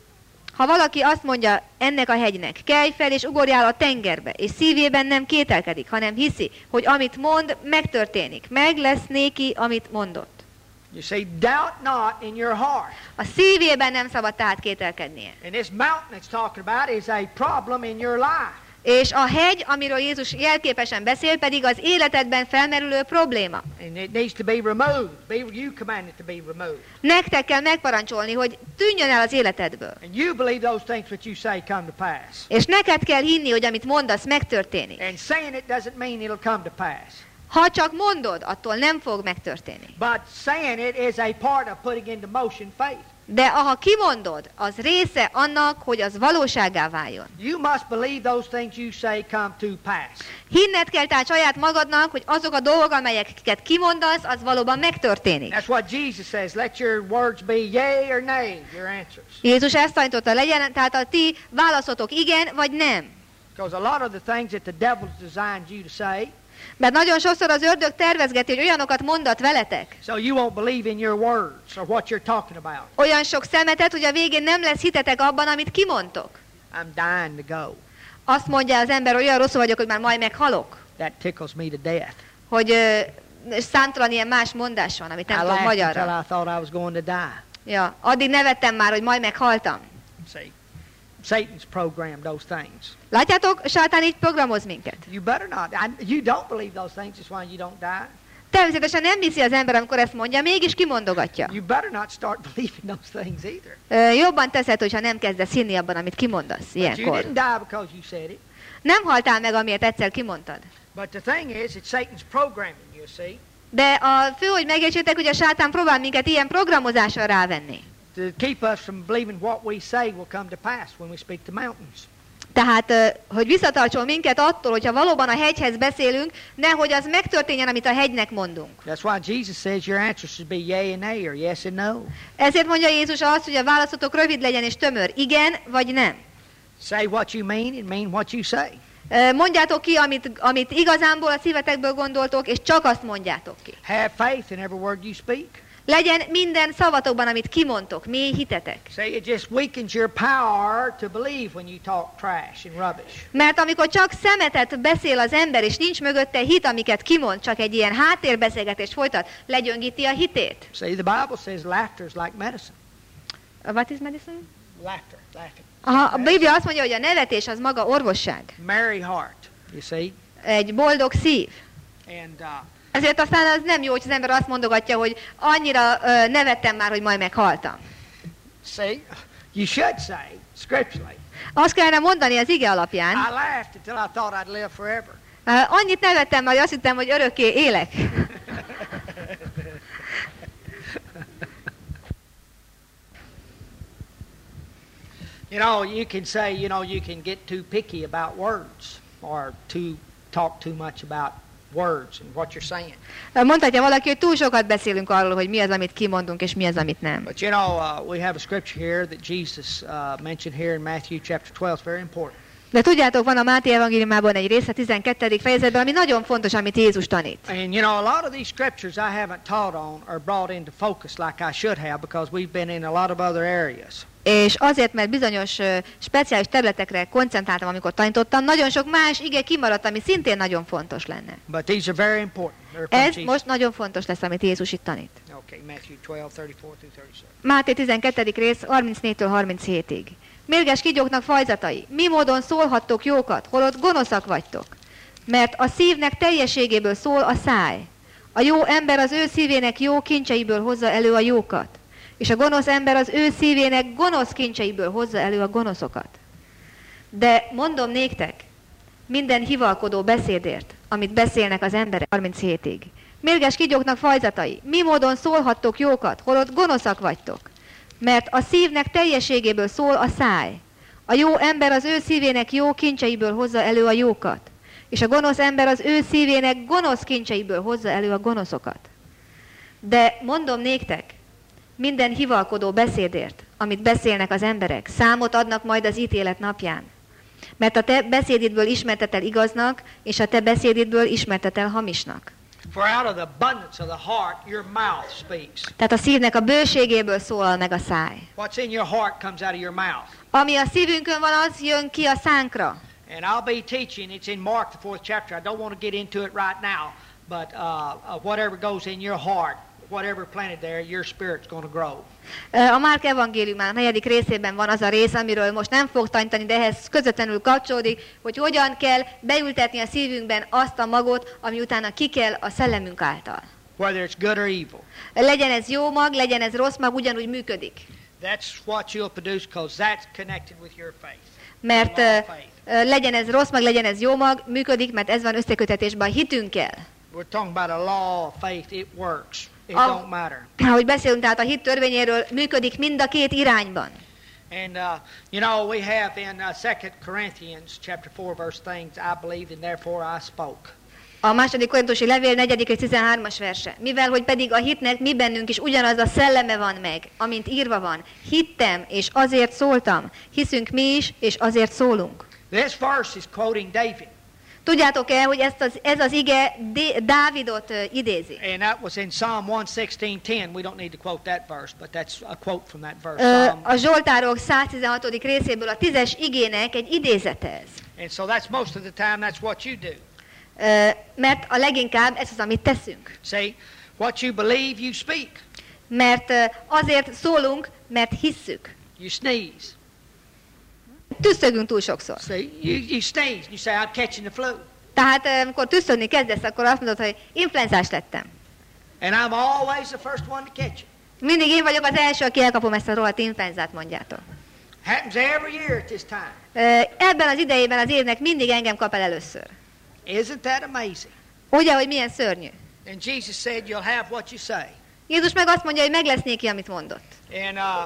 Speaker 1: ha valaki azt mondja ennek a hegynek, kelj fel és ugorjál a tengerbe, és szívében nem kételkedik, hanem hiszi, hogy amit mond, megtörténik. Meg lesz néki, amit mondott.
Speaker 2: You see, doubt not in your heart.
Speaker 1: A szívében nem szabad tehát kételkednie.
Speaker 2: And this mountain it's talking about is a problem in your life.
Speaker 1: És a hegy, amiről Jézus jelképesen beszél, pedig az életedben felmerülő probléma.
Speaker 2: And it needs to be removed. Be, you command it to be removed.
Speaker 1: Nektek kell megparancsolni, hogy tűnjön el az életedből.
Speaker 2: And you believe those things which you say come to pass.
Speaker 1: És neked kell hinni, hogy amit mondasz, megtörténik.
Speaker 2: And saying it doesn't mean it'll come to pass.
Speaker 1: Ha csak mondod, attól nem fog megtörténni.
Speaker 2: But saying it is a part of putting into motion faith.
Speaker 1: De ha kimondod, az része annak, hogy az valósággá váljon.
Speaker 2: You must believe those things you say come to pass.
Speaker 1: Hinned kell tehát saját magadnak, hogy azok a dolgok, amelyeket kimondasz, az valóban megtörténik.
Speaker 2: That's what Jesus says. Let your words be yea or nay, your answers.
Speaker 1: Jézus ezt tanította, legyen, tehát a ti válaszotok igen vagy nem.
Speaker 2: Because a lot of the things that the devil's designed you to say,
Speaker 1: Mert nagyon sokszor az ördög tervezgeti, hogy olyanokat mondat veletek,
Speaker 2: so you won't believe in your words or what you're talking about.
Speaker 1: olyan sok szemetet, hogy a végén nem lesz hitetek abban, amit kimondtok.
Speaker 2: I'm dying to go.
Speaker 1: Azt mondja az ember, olyan rosszul vagyok, hogy már majd meghalok.
Speaker 2: That tickles me to death.
Speaker 1: Hogy ö, számtalan ilyen más mondás van, amit nem
Speaker 2: I
Speaker 1: tudom
Speaker 2: laughed until
Speaker 1: magyarra.
Speaker 2: I thought I was going to die.
Speaker 1: Ja, addig nevettem már, hogy majd meghaltam.
Speaker 2: See, Satan's programmed those things.
Speaker 1: Látjátok, sátán így programoz minket.
Speaker 2: You better not. I, you don't believe those things. That's why you don't die.
Speaker 1: Természetesen nem hiszi az ember, amikor ezt mondja, mégis kimondogatja.
Speaker 2: You better not start believing those things either.
Speaker 1: Ö, jobban teszed, hogyha nem kezdesz hinni abban, amit kimondasz
Speaker 2: But you
Speaker 1: ilyenkor.
Speaker 2: didn't die because you said it.
Speaker 1: Nem haltál meg, amiért egyszer kimondtad.
Speaker 2: But the thing is, it's Satan's programming, you see,
Speaker 1: De a fő, hogy megértsétek, hogy a sátán próbál minket ilyen programozásra rávenni.
Speaker 2: to keep us from believing what we say will come to pass when we speak to mountains.
Speaker 1: Tehát, ö, hogy visszatartson minket attól, hogyha valóban a hegyhez beszélünk, nehogy az megtörténjen, amit a hegynek mondunk.
Speaker 2: That's why Jesus says your answers should be yea and nay or yes and no.
Speaker 1: Ezért mondja Jézus azt, hogy a válaszotok rövid legyen és tömör. Igen vagy nem.
Speaker 2: Say what you mean and mean what you say.
Speaker 1: Ö, Mondjátok ki, amit, amit igazánból a szívetekből gondoltok, és csak azt mondjátok ki.
Speaker 2: Have faith in every word you speak.
Speaker 1: Legyen minden szavatokban, amit kimondtok, mély hitetek.
Speaker 2: See, it just weakens your power to believe when you talk trash and rubbish.
Speaker 1: Mert amikor csak szemetet beszél az ember, és nincs mögötte hit, amiket kimond, csak egy ilyen háttérbeszélgetés folytat, legyöngíti a hitét.
Speaker 2: See, the Bible says laughter is like medicine.
Speaker 1: What is medicine?
Speaker 2: Laughter, laughing.
Speaker 1: Aha, a Biblia azt mondja, hogy a nevetés az maga orvosság.
Speaker 2: Merry heart, you see.
Speaker 1: Egy boldog szív.
Speaker 2: And uh,
Speaker 1: Ezért aztán az nem jó, hogy az ember azt mondogatja, hogy annyira ö, nevettem már, hogy majd meghaltam.
Speaker 2: see, you should say, scripturally,
Speaker 1: Azt kellene mondani az ige alapján,
Speaker 2: I laughed until I thought I'd live forever.
Speaker 1: ö, annyit nevettem már, hogy azt hittem, hogy örökké élek.
Speaker 2: You know, you can say, you know, you can get too picky about words or too talk too much about words and what you're saying.
Speaker 1: Mondhatja valaki, hogy túl sokat beszélünk arról, hogy mi az, amit kimondunk, és mi az, amit nem.
Speaker 2: But you know, uh, we have a scripture here that Jesus uh, mentioned here in Matthew chapter twelve. It's very important.
Speaker 1: De tudjátok, van a Máté evangéliumában egy rész, a tizenkettedik fejezetben, ami nagyon fontos, amit Jézus tanít.
Speaker 2: And you know, a lot of these scriptures I haven't taught on or brought into focus like I should have because we've been in a lot of other areas.
Speaker 1: És azért, mert bizonyos uh, speciális területekre koncentráltam, amikor tanítottam, nagyon sok más ige kimaradt, ami szintén nagyon fontos lenne.
Speaker 2: But these are very important. They're from
Speaker 1: Ez
Speaker 2: Jesus.
Speaker 1: most nagyon fontos lesz, amit Jézus itt tanít.
Speaker 2: Okay, Matthew twelve, thirty-four through thirty-seven.
Speaker 1: Máté tizenkettedik rész, harmincnégytől harminchétig. Mérges kígyóknak fajzatai, mi módon szólhattok jókat, holott gonoszak vagytok? Mert a szívnek teljességéből szól a száj. A jó ember az ő szívének jó kincseiből hozza elő a jókat, és a gonosz ember az ő szívének gonosz kincseiből hozza elő a gonoszokat. De mondom néktek, minden hivalkodó beszédért, amit beszélnek az emberek, harminchétig. Mérges kígyóknak fajzatai, mi módon szólhattok jókat, holott gonoszak vagytok? Mert a szívnek teljességéből szól a száj. A jó ember az ő szívének jó kincseiből hozza elő a jókat, és a gonosz ember az ő szívének gonosz kincseiből hozza elő a gonoszokat. De mondom néktek, minden hivalkodó beszédért, amit beszélnek az emberek, számot adnak majd az ítélet napján. Mert a te beszédidből ismertetel igaznak, és a te beszédidből ismertetel hamisnak.
Speaker 2: For out of the abundance of the heart, your mouth speaks.
Speaker 1: Tehát a szívnek a bőségéből szólal meg a száj.
Speaker 2: What's in your heart comes out of your mouth.
Speaker 1: Ami a szívünkön van, az jön ki a szánkra.
Speaker 2: And I'll be teaching, it's in Mark, the fourth chapter. I don't want to get into it right now, but uh, uh, whatever goes in your heart, whatever planted there, your spirit's going to grow.
Speaker 1: A Márk evangéliumának negyedik részében van az a rész, amiről most nem fog tanítani, de ehhez közvetlenül kapcsolódik, hogy hogyan kell beültetni a szívünkben azt a magot, ami utána ki kell a szellemünk által.
Speaker 2: Whether it's good or evil.
Speaker 1: Legyen ez jó mag, legyen ez rossz mag, ugyanúgy működik.
Speaker 2: That's what you'll produce because that's connected with your faith.
Speaker 1: Mert uh, uh, legyen ez rossz mag, legyen ez jó mag, működik, mert ez van összekötetésben a hitünkkel.
Speaker 2: We're talking about a law of faith. It works. It
Speaker 1: A-
Speaker 2: don't matter.
Speaker 1: Ahogy beszélünk, tehát a hit törvényéről működik mind a két irányban.
Speaker 2: And uh, you know, we have in uh, Second Corinthians chapter four verse things I believed and therefore I spoke.
Speaker 1: A második korintusi levél negyedik és tizenhármas verse. Mivel, hogy pedig a hitnek mi bennünk is ugyanaz a szelleme van meg, amint írva van. Hittem, és azért szóltam. Hiszünk mi is, és azért szólunk.
Speaker 2: This verse is quoting David.
Speaker 1: Tudjátok-e, hogy ezt az, ez az ige D- Dávidot uh, idézi?
Speaker 2: And that was in Psalm one sixteen ten. We don't need to quote that verse, but that's a quote from that verse.
Speaker 1: Ö,
Speaker 2: Psalm.
Speaker 1: a Zsoltárok száztizenhatodik részéből a tízes igének egy idézete ez.
Speaker 2: And so that's most of the time that's what you do.
Speaker 1: Ö, mert a leginkább ez az, amit teszünk.
Speaker 2: See, what you believe, you speak.
Speaker 1: Mert ö, azért szólunk, mert hisszük.
Speaker 2: You sneeze.
Speaker 1: Tüsszögünk túl sokszor.
Speaker 2: See, you, you sneeze. You say, I'm catching the flu.
Speaker 1: Tehát ö, amikor tüsszögni kezdesz, akkor azt mondod, hogy influenzás lettem.
Speaker 2: And I'm always the first one to catch it.
Speaker 1: Mindig én vagyok az első, aki elkapom ezt a rohadt influenzát, mondjátok.
Speaker 2: Happens every year at this time.
Speaker 1: Ö, Ebben az idejében az évnek mindig engem kap el először.
Speaker 2: Isn't that amazing?
Speaker 1: Ugye, hogy milyen szörnyű.
Speaker 2: And Jesus said, you'll have what you say.
Speaker 1: Jézus meg azt mondja, hogy meg lesz néki, amit mondott.
Speaker 2: And uh,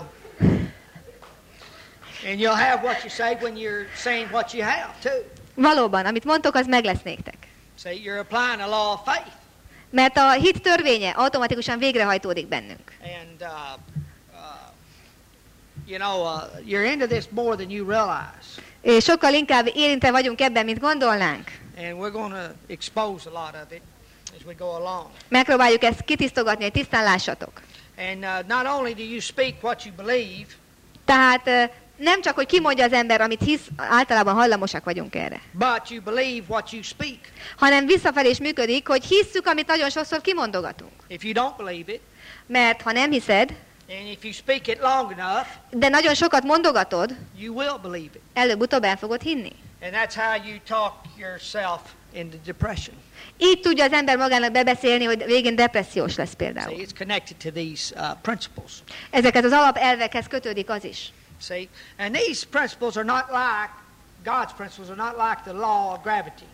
Speaker 2: and you'll have what you say when you're saying what you have too.
Speaker 1: Valóban, amit mondtok, az meg lesz néktek.
Speaker 2: See, you're applying a law of faith.
Speaker 1: Mert a hit törvénye automatikusan végrehajtódik bennünk.
Speaker 2: And uh, uh, you know, uh, you're into this more than you realize.
Speaker 1: És sokkal inkább érintve vagyunk ebben, mint gondolnánk.
Speaker 2: And we're going to expose a lot of it as we go along.
Speaker 1: Megpróbáljuk ezt kitisztogatni, hogy tisztán lássatok.
Speaker 2: And uh, not only do you speak what you believe,
Speaker 1: Tehát ö, nem csak, hogy kimondja az ember, amit hisz, általában hajlamosak vagyunk erre,
Speaker 2: but you believe what you speak.
Speaker 1: hanem visszafelé is működik, hogy hisszük, amit nagyon sokszor kimondogatunk.
Speaker 2: If you don't believe it,
Speaker 1: Mert ha nem hiszed,
Speaker 2: and if you speak it long enough,
Speaker 1: de nagyon sokat mondogatod,
Speaker 2: you will believe it.
Speaker 1: előbb-utóbb el fogod hinni.
Speaker 2: And that's how you talk yourself into depression.
Speaker 1: Így tudja az ember magának bebeszélni, hogy végén depressziós lesz például.
Speaker 2: See, it's connected to these uh, principles.
Speaker 1: Ezeket az alapelvekhez kötődik az is.
Speaker 2: See, and these principles are not like God's principles are not like the law of gravity.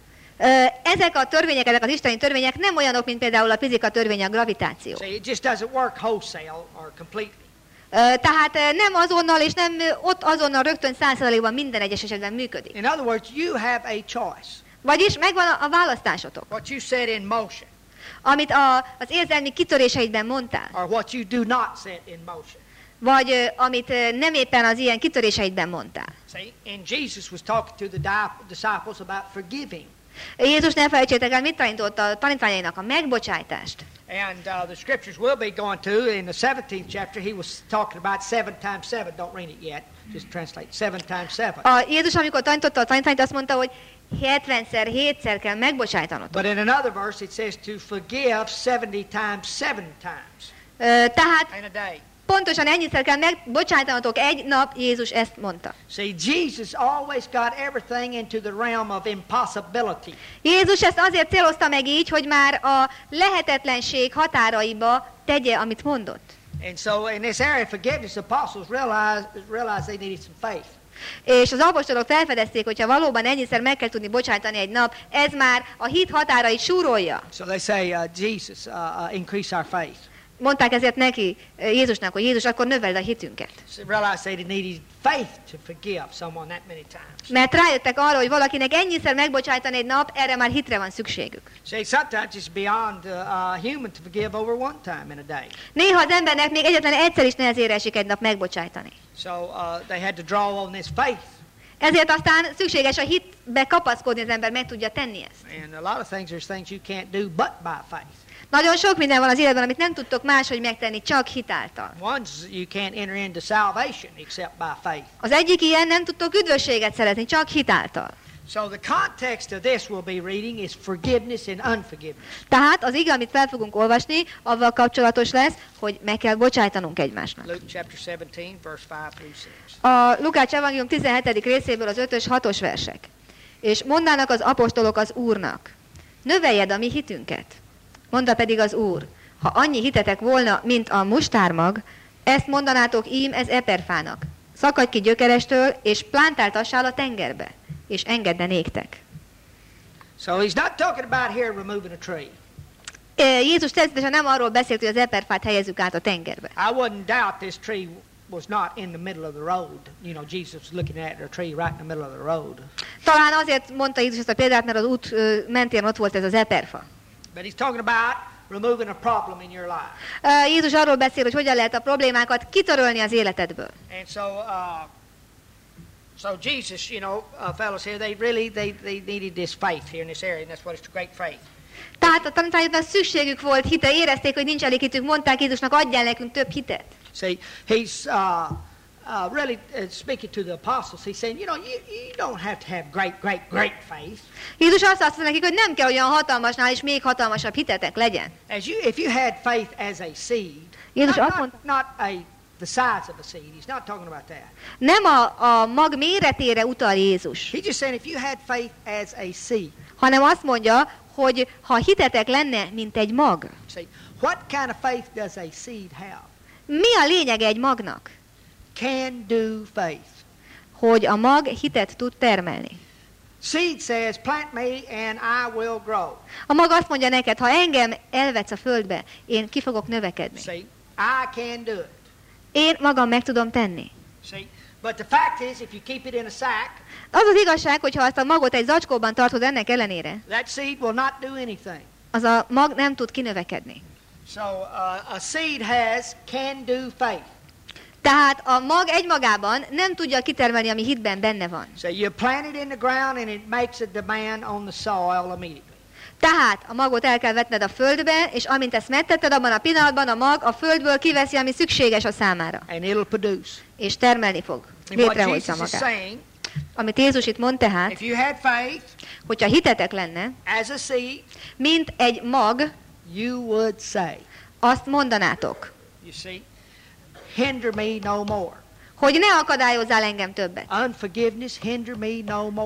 Speaker 1: Ezek a törvények, ezek az isteni törvények nem olyanok, mint például a fizika törvénye, a gravitáció.
Speaker 2: See, it just doesn't work wholesale or completely.
Speaker 1: Tehát nem azonnal, és nem ott azonnal rögtön száz százalékban minden egyes esetben működik.
Speaker 2: In other words, you have a choice.
Speaker 1: Vagyis megvan a, a választásotok.
Speaker 2: What you set in motion.
Speaker 1: Amit a, az érzelmi kitöréseidben mondtál.
Speaker 2: Or what you do not set in motion.
Speaker 1: Vagy amit nem éppen az ilyen kitöréseidben mondtál.
Speaker 2: See, and Jesus was talking to the disciples about forgiving.
Speaker 1: Jézus, ne felejtsétek el, mit tanított a tanítványainak? A megbocsájtást.
Speaker 2: And uh, the scriptures will be going to, in the seventeenth chapter, he was talking about seven times seven. Don't read it yet. Just translate seven times seven.
Speaker 1: A Jézus, amikor tanította a tanítványt, azt mondta, hogy hetvenszer hétszer kell megbocsájtanotok.
Speaker 2: But in another verse it says to forgive seventy times seven times.
Speaker 1: Uh, tehát
Speaker 2: in a day.
Speaker 1: Pontosan ennyiszer kell megbocsájtanotok egy nap, Jézus ezt mondta.
Speaker 2: See, Jesus always got everything into the realm of impossibility.
Speaker 1: Jézus ezt azért célozta meg így, hogy már a lehetetlenség határaiba tegye, amit mondott.
Speaker 2: And so in this area of forgiveness, the apostles realized, realized they needed some faith.
Speaker 1: És az apostolok felfedezték, hogyha valóban ennyiszer meg kell tudni bocsájtani egy nap, ez már a hit határait súrolja.
Speaker 2: So they say, uh, Jesus, uh, uh, increase our faith.
Speaker 1: Mondták ezért neki, Jézusnak, hogy Jézus, akkor növeld a hitünket.
Speaker 2: So realized they needed faith to forgive someone that many times.
Speaker 1: Mert rájöttek arra, hogy valakinek ennyiszer megbocsájtani egy nap, erre már hitre van szükségük.
Speaker 2: See, sometimes it's beyond uh, uh, human to forgive over one time in a day.
Speaker 1: Néha az embernek még egyetlen egyszer is nehezére esik egy nap megbocsájtani.
Speaker 2: So uh, they had to draw on this faith.
Speaker 1: Ezért aztán szükséges a hitbe kapaszkodni, az ember meg tudja tenni ezt.
Speaker 2: And a lot of things, there's things you can't do but by faith.
Speaker 1: Nagyon sok minden van az életben, amit nem tudtok máshogy megtenni, csak hitáltal.
Speaker 2: One's you can't enter into salvation except by faith.
Speaker 1: Az egyik ilyen, nem tudtok üdvösséget szerezni, csak hitáltal.
Speaker 2: So the context of this we'll be reading is forgiveness and unforgiveness.
Speaker 1: Tehát az ige, amit fel fogunk olvasni, avval kapcsolatos lesz, hogy meg kell bocsájtanunk egymásnak.
Speaker 2: Luke chapter seventeen, verse five through six.
Speaker 1: A Lukács evangélium tizenhetedik részéből az ötös hatos versek. És mondának az apostolok az Úrnak, növeljed a mi hitünket. Mondta pedig az Úr, ha annyi hitetek volna, mint a mustármag, ezt mondanátok ím ez eperfának. Szakadj ki gyökerestől, és plántáltassál a tengerbe, és engedne néktek.
Speaker 2: So he's not talking about here removing a tree.
Speaker 1: Jézus természetesen nem arról beszélt, hogy az eperfát helyezzük át a tengerbe.
Speaker 2: I wouldn't doubt this tree was not in the middle of the road. You know, Jesus was looking at a tree right in the middle of the road.
Speaker 1: Talán azért mondta Jézus ezt a példát, mert az út mentén ott volt ez az eperfa.
Speaker 2: But he's talking about removing a problem in your life.
Speaker 1: Uh, Jézus arról beszél, hogy hogyan lehet a problémákat kitörölni az életedből.
Speaker 2: And so, uh, so Jesus, you know, uh, fellows here, they really they they needed this faith here in this area, and that's what it's great faith.
Speaker 1: Tehát a tanítványoknak szükségük volt hite, érezték, hogy nincs elég hitük, mondták Jézusnak, adjál nekünk több hitet.
Speaker 2: See, he's uh, uh, really uh, speaking to the apostles. He's saying, you know, you, you don't have to have great, great, great faith.
Speaker 1: Jézus azt mondta nekik, hogy nem kell olyan hatalmasnál és még hatalmasabb hitetek legyen.
Speaker 2: As you, if you had faith as a seed,
Speaker 1: Jézus
Speaker 2: not,
Speaker 1: azt
Speaker 2: not,
Speaker 1: mondta,
Speaker 2: not a the size of a seed. He's not talking about that.
Speaker 1: nem a, a mag méretére utal Jézus,
Speaker 2: He's just saying, if you had faith as a seed,
Speaker 1: hanem azt mondja, hogy ha hitetek lenne, mint egy mag.
Speaker 2: see, what kind of faith does a seed have?
Speaker 1: Mi a lényege egy magnak?
Speaker 2: Can do faith.
Speaker 1: Hogy a mag hitet tud termelni.
Speaker 2: Seed says, plant me and I will grow.
Speaker 1: A mag azt mondja neked, ha engem elvetsz a földbe, én ki fogok növekedni.
Speaker 2: See, I can do it.
Speaker 1: Én magam meg tudom tenni.
Speaker 2: See, but the fact is, if you keep it in a sack,
Speaker 1: Az az igazság, hogy ha azt a magot egy zacskóban tartod ennek ellenére,
Speaker 2: that seed will not do anything.
Speaker 1: az a mag nem tud kinövekedni.
Speaker 2: So uh, a seed has can do faith.
Speaker 1: Tehát a mag egymagában nem tudja kitermelni, ami hitben benne van.
Speaker 2: So you plant it in the ground and it makes a demand on the soil immediately.
Speaker 1: Tehát a magot el kell vetned a földbe, és amint ezt megtetted, abban a pillanatban a mag a földből kiveszi, ami szükséges a számára.
Speaker 2: And it'll produce.
Speaker 1: És termelni fog.
Speaker 2: And what
Speaker 1: Létrehozza
Speaker 2: Jesus is
Speaker 1: magát.
Speaker 2: saying,
Speaker 1: Amit Jézus itt mond tehát,
Speaker 2: if you had faith
Speaker 1: hogyha hitetek lenne,
Speaker 2: as a seed,
Speaker 1: mint egy mag,
Speaker 2: you would say,
Speaker 1: azt mondanátok,
Speaker 2: you see, hinder me no more.
Speaker 1: hogy ne akadályozzál engem többet.
Speaker 2: Unforgiveness, hinder me no more.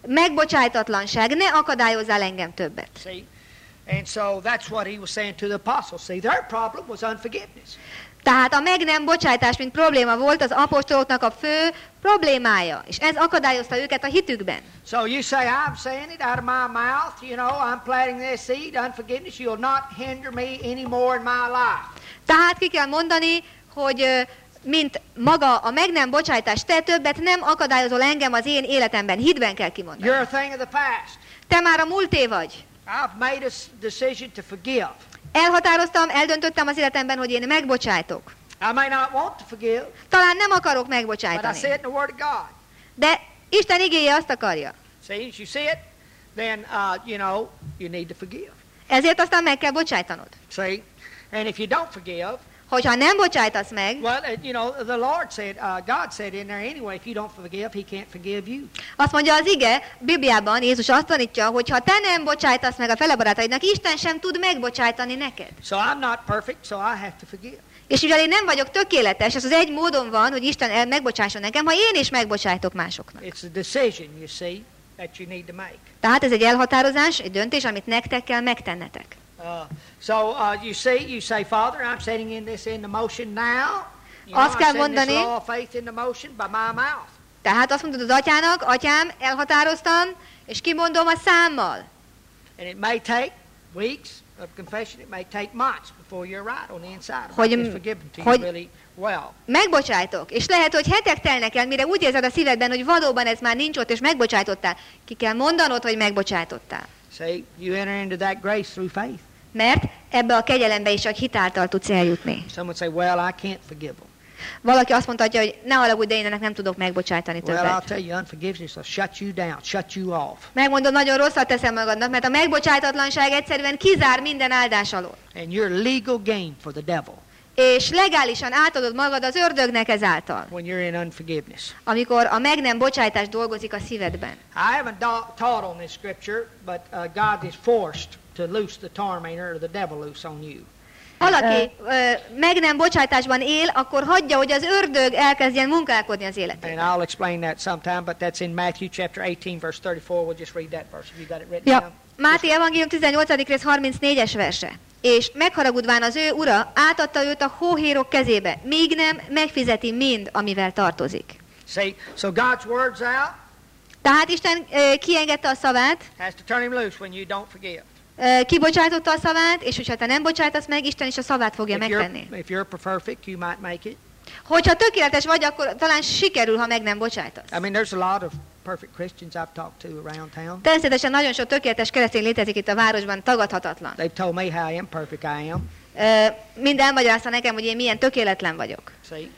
Speaker 1: megbocsájtatlanság, ne akadályozzál engem többet.
Speaker 2: See? And so that's what he was saying to the apostles. See, their problem was unforgiveness.
Speaker 1: Tehát a meg nem bocsájtás, mint probléma volt az apostoloknak a fő problémája, és ez akadályozta őket a hitükben.
Speaker 2: So you say, I'm saying it out of my mouth, you know, I'm planting this seed, unforgiveness, you'll not hinder me anymore in my life.
Speaker 1: Tehát ki kell mondani, hogy ö, mint maga a meg nem bocsájtás, te többet nem akadályozol engem az én életemben. Hitben kell kimondani.
Speaker 2: You're a thing of the past.
Speaker 1: Te már a múlté vagy.
Speaker 2: I've made a s- decision to forgive.
Speaker 1: Elhatároztam, eldöntöttem az életemben, hogy én megbocsájtok.
Speaker 2: I may not want to forgive,
Speaker 1: Talán nem akarok
Speaker 2: but I
Speaker 1: megbocsájtani.
Speaker 2: see it in the Word of God.
Speaker 1: De Isten igéje azt akarja.
Speaker 2: See, as you see it, then, uh, you know, you need to forgive.
Speaker 1: Ezért aztán meg kell bocsájtanod.
Speaker 2: See? And if you don't forgive,
Speaker 1: Hogyha nem bocsájtasz meg,
Speaker 2: well, uh, you know, the Lord said, uh, God said in there anyway, if you don't forgive, He can't forgive you.
Speaker 1: azt mondja az ige, Bibliában Jézus azt tanítja, hogy ha te nem bocsájtasz meg a fele barátaidnak, Isten sem tud megbocsájtani neked.
Speaker 2: So I'm not perfect, so I have to forgive.
Speaker 1: És mivel én nem vagyok tökéletes, ez az egy módon van, hogy Isten el megbocsásson nekem, ha én is megbocsájtok másoknak.
Speaker 2: It's a decision, you see, that you need to make.
Speaker 1: Tehát ez egy elhatározás, egy döntés, amit nektek kell megtennetek.
Speaker 2: Uh, so uh, you see, you say, Father, I'm setting in this into motion now. You know,
Speaker 1: Azt
Speaker 2: I'm
Speaker 1: kell
Speaker 2: setting this
Speaker 1: mondani-
Speaker 2: law of faith into motion by my mouth.
Speaker 1: Tehát azt mondod az atyának, atyám, elhatároztam, és kimondom a számmal.
Speaker 2: And it may take weeks of confession, it may take months before you're right on the inside.
Speaker 1: Hogy-
Speaker 2: About this forgiven to you
Speaker 1: hogy-
Speaker 2: really well.
Speaker 1: Megbocsájtok, és lehet, hogy hetek telnek el, mire úgy érzed a szívedben, hogy valóban ez már nincs ott, és megbocsájtottál. Ki kell mondanod, hogy megbocsájtottál.
Speaker 2: See, you enter into that grace through faith.
Speaker 1: Mert ebbe a kegyelembe is csak hitáltal tudsz eljutni.
Speaker 2: Someone say, well, I can't forgive them.
Speaker 1: Valaki azt mondhatja, hogy ne haragudj, de én ennek nem tudok megbocsájtani
Speaker 2: Well, I'll
Speaker 1: többet.
Speaker 2: tell you, unforgiveness will shut you down, shut you off.
Speaker 1: Megmondod, nagyon rosszat teszem magadnak, mert a megbocsájtatlanság egyszerűen kizár minden áldás alól.
Speaker 2: And you're legal gain for the devil
Speaker 1: És legálisan átadod magad az ördögnek ezáltal,
Speaker 2: when you're in unforgiveness.
Speaker 1: amikor a meg nem bocsájtás dolgozik a szívedben.
Speaker 2: I haven't da- taught on this scripture, but uh, God is forced to loose the tormentor or the devil loose on you.
Speaker 1: Valaki ö, meg nem bocsájtásban él, akkor hagyja, hogy az ördög elkezdjen munkálkodni az
Speaker 2: And
Speaker 1: életében.
Speaker 2: I'll explain that sometime, but that's in Matthew chapter eighteen, verse thirty-four. We'll just read that verse. Have you got it written
Speaker 1: Ja,
Speaker 2: down?
Speaker 1: Máté evangélium tizennyolcadik rész harmincnégyes verse. És megharagudván az ő ura, átadta őt a hóhérok kezébe, míg nem megfizeti mind, amivel tartozik.
Speaker 2: See, so God's word's out,
Speaker 1: Tehát Isten ö, kiengedte a szavát,
Speaker 2: has to turn him loose when you don't forgive.
Speaker 1: ö, kibocsájtotta a szavát, és hogyha te nem bocsájtasz meg, Isten is a szavát fogja
Speaker 2: If
Speaker 1: megtenni.
Speaker 2: you're, if you're perfect, you might make it.
Speaker 1: Hogyha tökéletes vagy, akkor talán sikerül, ha meg nem bocsájtasz.
Speaker 2: I mean, there's a lot of perfect Christians I've talked to around town.
Speaker 1: Természetesen nagyon sok tökéletes keresztény létezik itt a városban, tagadhatatlan.
Speaker 2: They've told me how imperfect I am.
Speaker 1: Ö, Mind elmagyarázta nekem, hogy én milyen tökéletlen vagyok.
Speaker 2: See,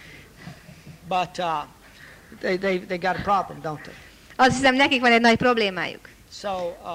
Speaker 2: but uh, they they they got a problem, don't they?
Speaker 1: Azt hiszem, nekik van egy nagy problémájuk.
Speaker 2: So uh,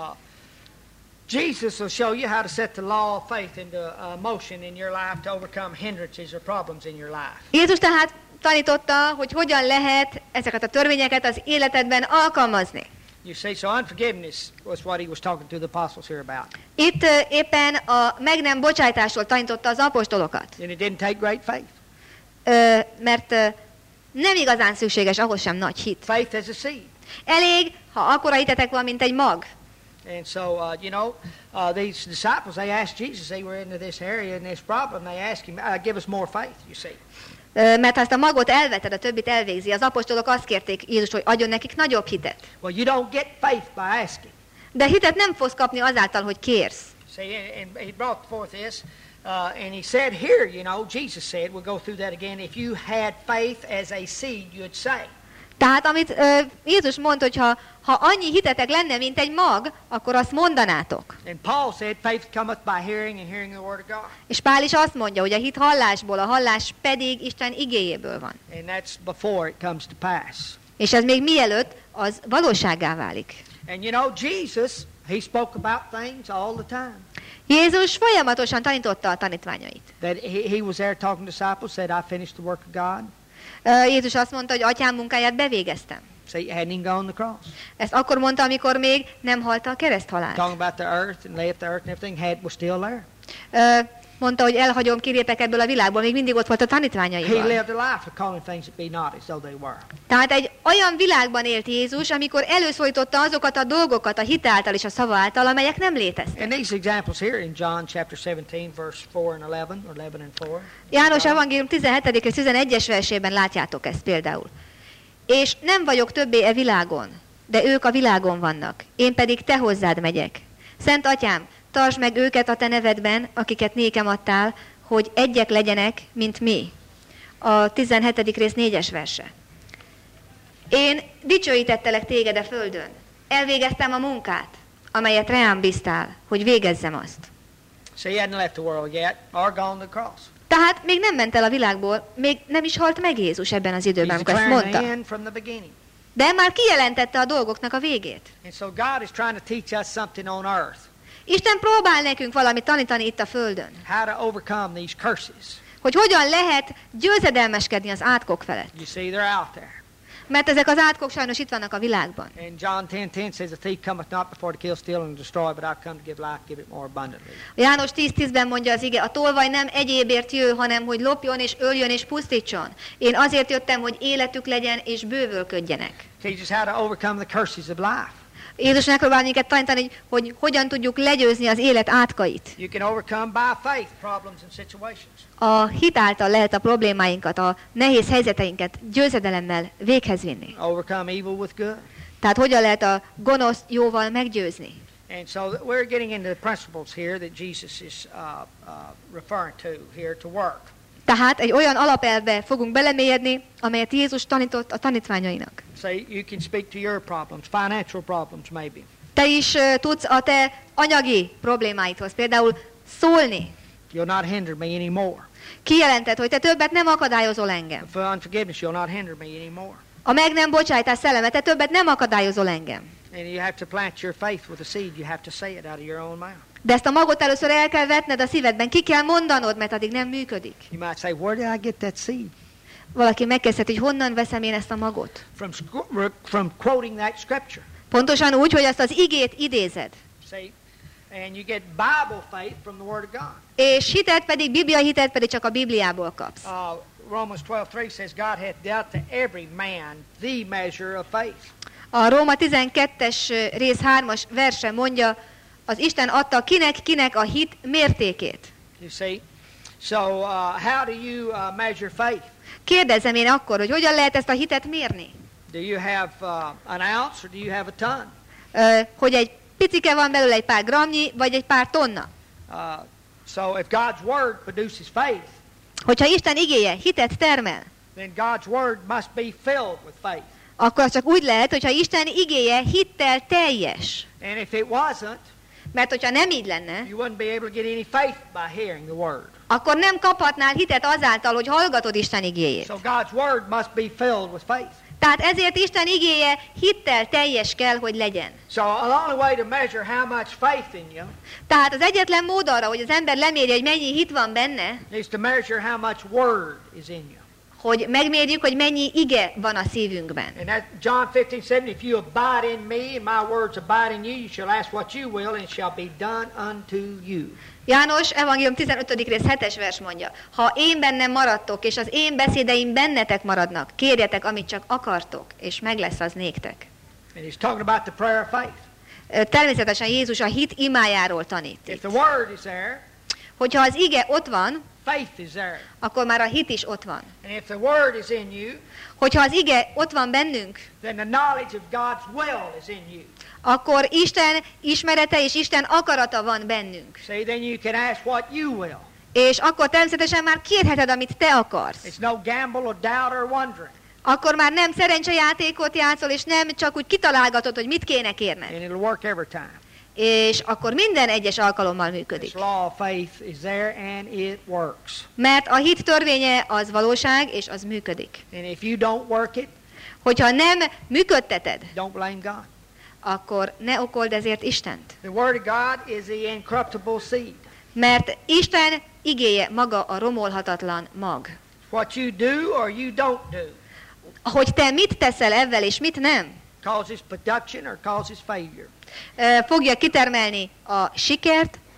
Speaker 2: Jesus will show you how to set the law of faith into uh, motion in your life to overcome hindrances or problems in your life.
Speaker 1: Jézus tehát tanította, hogy hogyan lehet ezeket a törvényeket az életedben alkalmazni.
Speaker 2: You see, so unforgiveness was what he was talking to the apostles here about.
Speaker 1: Itt ö, éppen a meg nem bocsájtásról tanította az apostolokat.
Speaker 2: And it didn't take great faith.
Speaker 1: Ö, mert ö, nem igazán szükséges ahhoz sem nagy hit.
Speaker 2: Faith as a seed.
Speaker 1: Elég, ha akkora hitetek van, mint egy mag.
Speaker 2: And so, uh, you know, uh, these disciples, they asked Jesus, they were into this area and this problem, they asked him, uh, give us more faith, you see.
Speaker 1: Ö, Mert ha ezt a magot elveted, a többit elvégzi. Az apostolok azt kérték Jézus, hogy adjon nekik nagyobb hitet.
Speaker 2: Well, you don't get faith by asking.
Speaker 1: De hitet nem fogsz kapni azáltal, hogy kérsz.
Speaker 2: See, and, and he brought forth this, uh, and he said here, you know, Jesus said, we'll go through that again, if you had faith as a seed, you'd say.
Speaker 1: Tehát amit ö, Jézus mondta, hogy ha, ha annyi hitetek lenne, mint egy mag, akkor azt mondanátok.
Speaker 2: And Paul said, faith cometh by hearing, and hearing the word of God.
Speaker 1: És Pál is azt mondja, hogy a hit hallásból, a hallás pedig Isten igéjéből van.
Speaker 2: And that's before it comes to pass.
Speaker 1: És ez még mielőtt az valósággá válik.
Speaker 2: And you know, Jesus, he spoke about things all the time.
Speaker 1: Jézus folyamatosan tanította a tanítványait.
Speaker 2: That he, he was there talking to disciples, said, I finished the work of God.
Speaker 1: Ö, Jézus azt mondta, hogy atyám munkáját bevégeztem.
Speaker 2: See, he hadn't even gone the cross.
Speaker 1: Ezt akkor mondta, amikor még nem halt a kereszthalált.
Speaker 2: Talking about the earth and left the earth and everything, had was still there.
Speaker 1: Ö, Mondta, hogy elhagyom, kilépek ebből a világból, még mindig ott volt a
Speaker 2: He
Speaker 1: tanítványaival.
Speaker 2: lived a life of calling things that be not as though they were.
Speaker 1: Tehát egy olyan világban élt Jézus, amikor előszólította azokat a dolgokat a hit által és a szava által, amelyek nem léteztek.
Speaker 2: And these examples here in John chapter seventeen, verse four and eleven, or eleven and four.
Speaker 1: János evangélium tizenhetedik és tizenegyes versében látjátok ezt például. És nem vagyok többé e világon, de ők a világon vannak, én pedig te hozzád megyek. Szent Atyám, tartsd meg őket a te nevedben, akiket nékem adtál, hogy egyek legyenek, mint mi. A tizenhetedik rész négyes verse. Én dicsőítettelek téged a földön. Elvégeztem a munkát, amelyet rám bíztál, hogy végezzem azt.
Speaker 2: So he hadn't left the world yet, or gone to the cross.
Speaker 1: Tehát még nem ment el a világból, még nem is halt meg Jézus ebben az időben,
Speaker 2: He's
Speaker 1: amikor ezt
Speaker 2: declaring the
Speaker 1: mondta.
Speaker 2: end from the beginning.
Speaker 1: De már kijelentette a dolgoknak a végét.
Speaker 2: And so God is trying to teach us something on earth.
Speaker 1: Isten próbál nekünk valamit tanítani itt a földön.
Speaker 2: How to overcome these curses.
Speaker 1: Hogy hogyan lehet győzedelmeskedni az átkok felett.
Speaker 2: You see, they're out there.
Speaker 1: Mert ezek az átkok sajnos itt vannak a világban.
Speaker 2: And John ten ten says, the thief cometh not before to kill, steal, and destroy, but I've come to give life, give it more abundantly.
Speaker 1: János tíz tízben mondja az ige, a tolvaj nem egyébért jő, hanem hogy lopjon és öljön és pusztítson. Én azért jöttem, hogy életük legyen és bővölködjenek.
Speaker 2: Teaches how to overcome the curses of life.
Speaker 1: Jézus megpróbál minket tanítani, hogy hogyan tudjuk legyőzni az élet átkait.
Speaker 2: You can overcome by faith problems and situations.
Speaker 1: A hit által lehet a problémáinkat, a nehéz helyzeteinket győzedelemmel véghez vinni.
Speaker 2: Overcome evil with good.
Speaker 1: Tehát hogyan lehet a gonoszt jóval meggyőzni.
Speaker 2: And so we're getting into the principles here that Jesus is uh, uh, referring to here to work.
Speaker 1: Tehát egy olyan alapelvbe fogunk belemélyedni, amelyet Jézus tanított a tanítványainak.
Speaker 2: So you can speak to your problems, financial problems maybe.
Speaker 1: Te is uh, tudsz a te anyagi problémáidhoz például szólni.
Speaker 2: You'll not hinder me anymore.
Speaker 1: Kijelented, hogy te többet nem akadályozol engem.
Speaker 2: For unforgiveness, you'll not hinder me anymore.
Speaker 1: A meg nem bocsájtás szelleme, te többet nem akadályozol engem.
Speaker 2: And you have to plant your faith with a seed. You have to say it out of your own mouth.
Speaker 1: De ezt a magot először el kell vetned a szívedben, ki kell mondanod, mert addig nem működik.
Speaker 2: You might say, where did I get that seed?
Speaker 1: Valaki megkezdheti, hogy honnan veszem én ezt a magot.
Speaker 2: From, sc- from quoting that scripture.
Speaker 1: Pontosan úgy, hogy azt az igét idézed.
Speaker 2: See? And you get Bible faith from the Word of God.
Speaker 1: És hitet pedig, Biblia hitet pedig csak a Bibliából kapsz.
Speaker 2: Uh, Romans twelve three says, God hath dealt to every man the measure of faith.
Speaker 1: A Róma tizenkettes rész hármas verse mondja, az Isten adta kinek-kinek a hit mértékét.
Speaker 2: You see? So uh, how do you uh, measure faith?
Speaker 1: Kérdezem én akkor, hogy hogyan lehet ezt a hitet mérni?
Speaker 2: Do you have uh, an ounce or do you have a ton?
Speaker 1: Ö, hogy egy picike van belőle, egy pár gramnyi, vagy egy pár tonna.
Speaker 2: Uh, so if God's Word produces faith,
Speaker 1: Hogyha Isten igéje hitet termel,
Speaker 2: then God's Word must be filled with faith.
Speaker 1: akkor csak úgy lehet, hogyha Isten igéje hittel teljes.
Speaker 2: And if it wasn't,
Speaker 1: Mert hogyha nem így lenne,
Speaker 2: you wouldn't be able to get any faith by hearing the Word.
Speaker 1: akkor nem kaphatnál hitet azáltal, hogy hallgatod Isten igéjét.
Speaker 2: So God's Word must be filled with faith.
Speaker 1: Tehát ezért Isten igéje hittel teljes kell, hogy legyen.
Speaker 2: So the only way to measure how much faith in you
Speaker 1: Tehát az egyetlen mód arra, hogy az ember lemérje, hogy mennyi hit van benne,
Speaker 2: is to measure how much Word is in you.
Speaker 1: hogy megmérjük, hogy mennyi ige van a szívünkben.
Speaker 2: And that John fifteen seven, if you abide in me and my words abide in you, you shall ask what you will and it shall be done unto you.
Speaker 1: János evangélium tizenötödik rész hetes vers mondja, ha én bennem maradtok, és az én beszédeim bennetek maradnak, kérjetek, amit csak akartok, és meg lesz az néktek.
Speaker 2: And he's talking about the prayer of faith.
Speaker 1: Természetesen Jézus a hit imájáról tanít.
Speaker 2: If the Word is there,
Speaker 1: Hogyha az ige ott van,
Speaker 2: faith is there.
Speaker 1: akkor már a hit is ott van.
Speaker 2: And if the Word is in you,
Speaker 1: Hogyha az ige ott van bennünk,
Speaker 2: then the knowledge of God's will is in you.
Speaker 1: akkor Isten ismerete és Isten akarata van bennünk.
Speaker 2: See, then you can ask what you will.
Speaker 1: És akkor természetesen már kérheted, amit te akarsz.
Speaker 2: It's no gamble or doubt or wondering.
Speaker 1: Akkor már nem szerencsejátékot játszol, és nem csak úgy kitalálgatod, hogy mit kéne kérned.
Speaker 2: And it'll work every time.
Speaker 1: És akkor minden egyes alkalommal
Speaker 2: This
Speaker 1: működik.
Speaker 2: law of faith is there and it works.
Speaker 1: Mert a hit törvénye az valóság, és az működik.
Speaker 2: And if you don't work it,
Speaker 1: Hogyha nem működteted,
Speaker 2: don't blame God.
Speaker 1: akkor ne okold ezért Istent.
Speaker 2: The Word of God is the incorruptible seed.
Speaker 1: Mert Isten igéje maga a romolhatatlan mag.
Speaker 2: What you do or you don't do
Speaker 1: Hogy te mit teszel ezzel, és mit nem,
Speaker 2: causes production or causes failure.
Speaker 1: fogja kitermelni a sikert,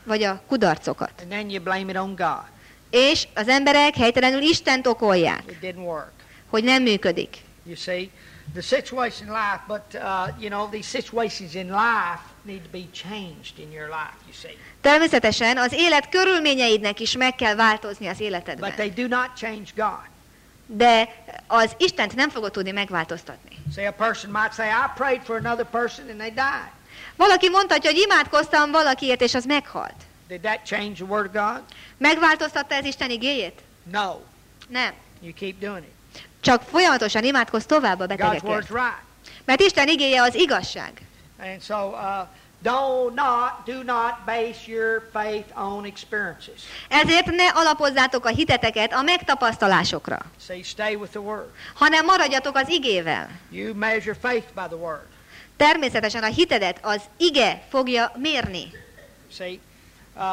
Speaker 1: vagy a kudarcokat.
Speaker 2: And then you blame it on God.
Speaker 1: És az emberek helytelenül Istent okolják,
Speaker 2: It didn't work.
Speaker 1: hogy nem működik.
Speaker 2: You see, the situation in life, but uh, you know, these situations in life need to be changed in your life, you see.
Speaker 1: Természetesen az élet körülményeidnek is meg kell változni az
Speaker 2: But
Speaker 1: életedben.
Speaker 2: they do not change God.
Speaker 1: De az Istent nem fogod tudni megváltoztatni.
Speaker 2: See, a person might say, I prayed for another person and they died.
Speaker 1: Valaki mondhatja, hogy imádkoztam valakiért, és az meghalt.
Speaker 2: Did that change the word of God?
Speaker 1: Megváltoztatta ez Isten igéjét?
Speaker 2: No.
Speaker 1: Nem.
Speaker 2: You keep doing it.
Speaker 1: Csak folyamatosan imádkozz tovább a
Speaker 2: God's word's
Speaker 1: betegekért.
Speaker 2: right.
Speaker 1: Mert Isten igéje az igazság.
Speaker 2: And so, uh, do not, do not base your faith on experiences.
Speaker 1: Ezért ne alapozzátok a hiteteket a megtapasztalásokra,
Speaker 2: See, stay with the word.
Speaker 1: hanem maradjatok az igével.
Speaker 2: You measure faith by the word.
Speaker 1: Természetesen a hitedet az ige fogja mérni.
Speaker 2: See, uh,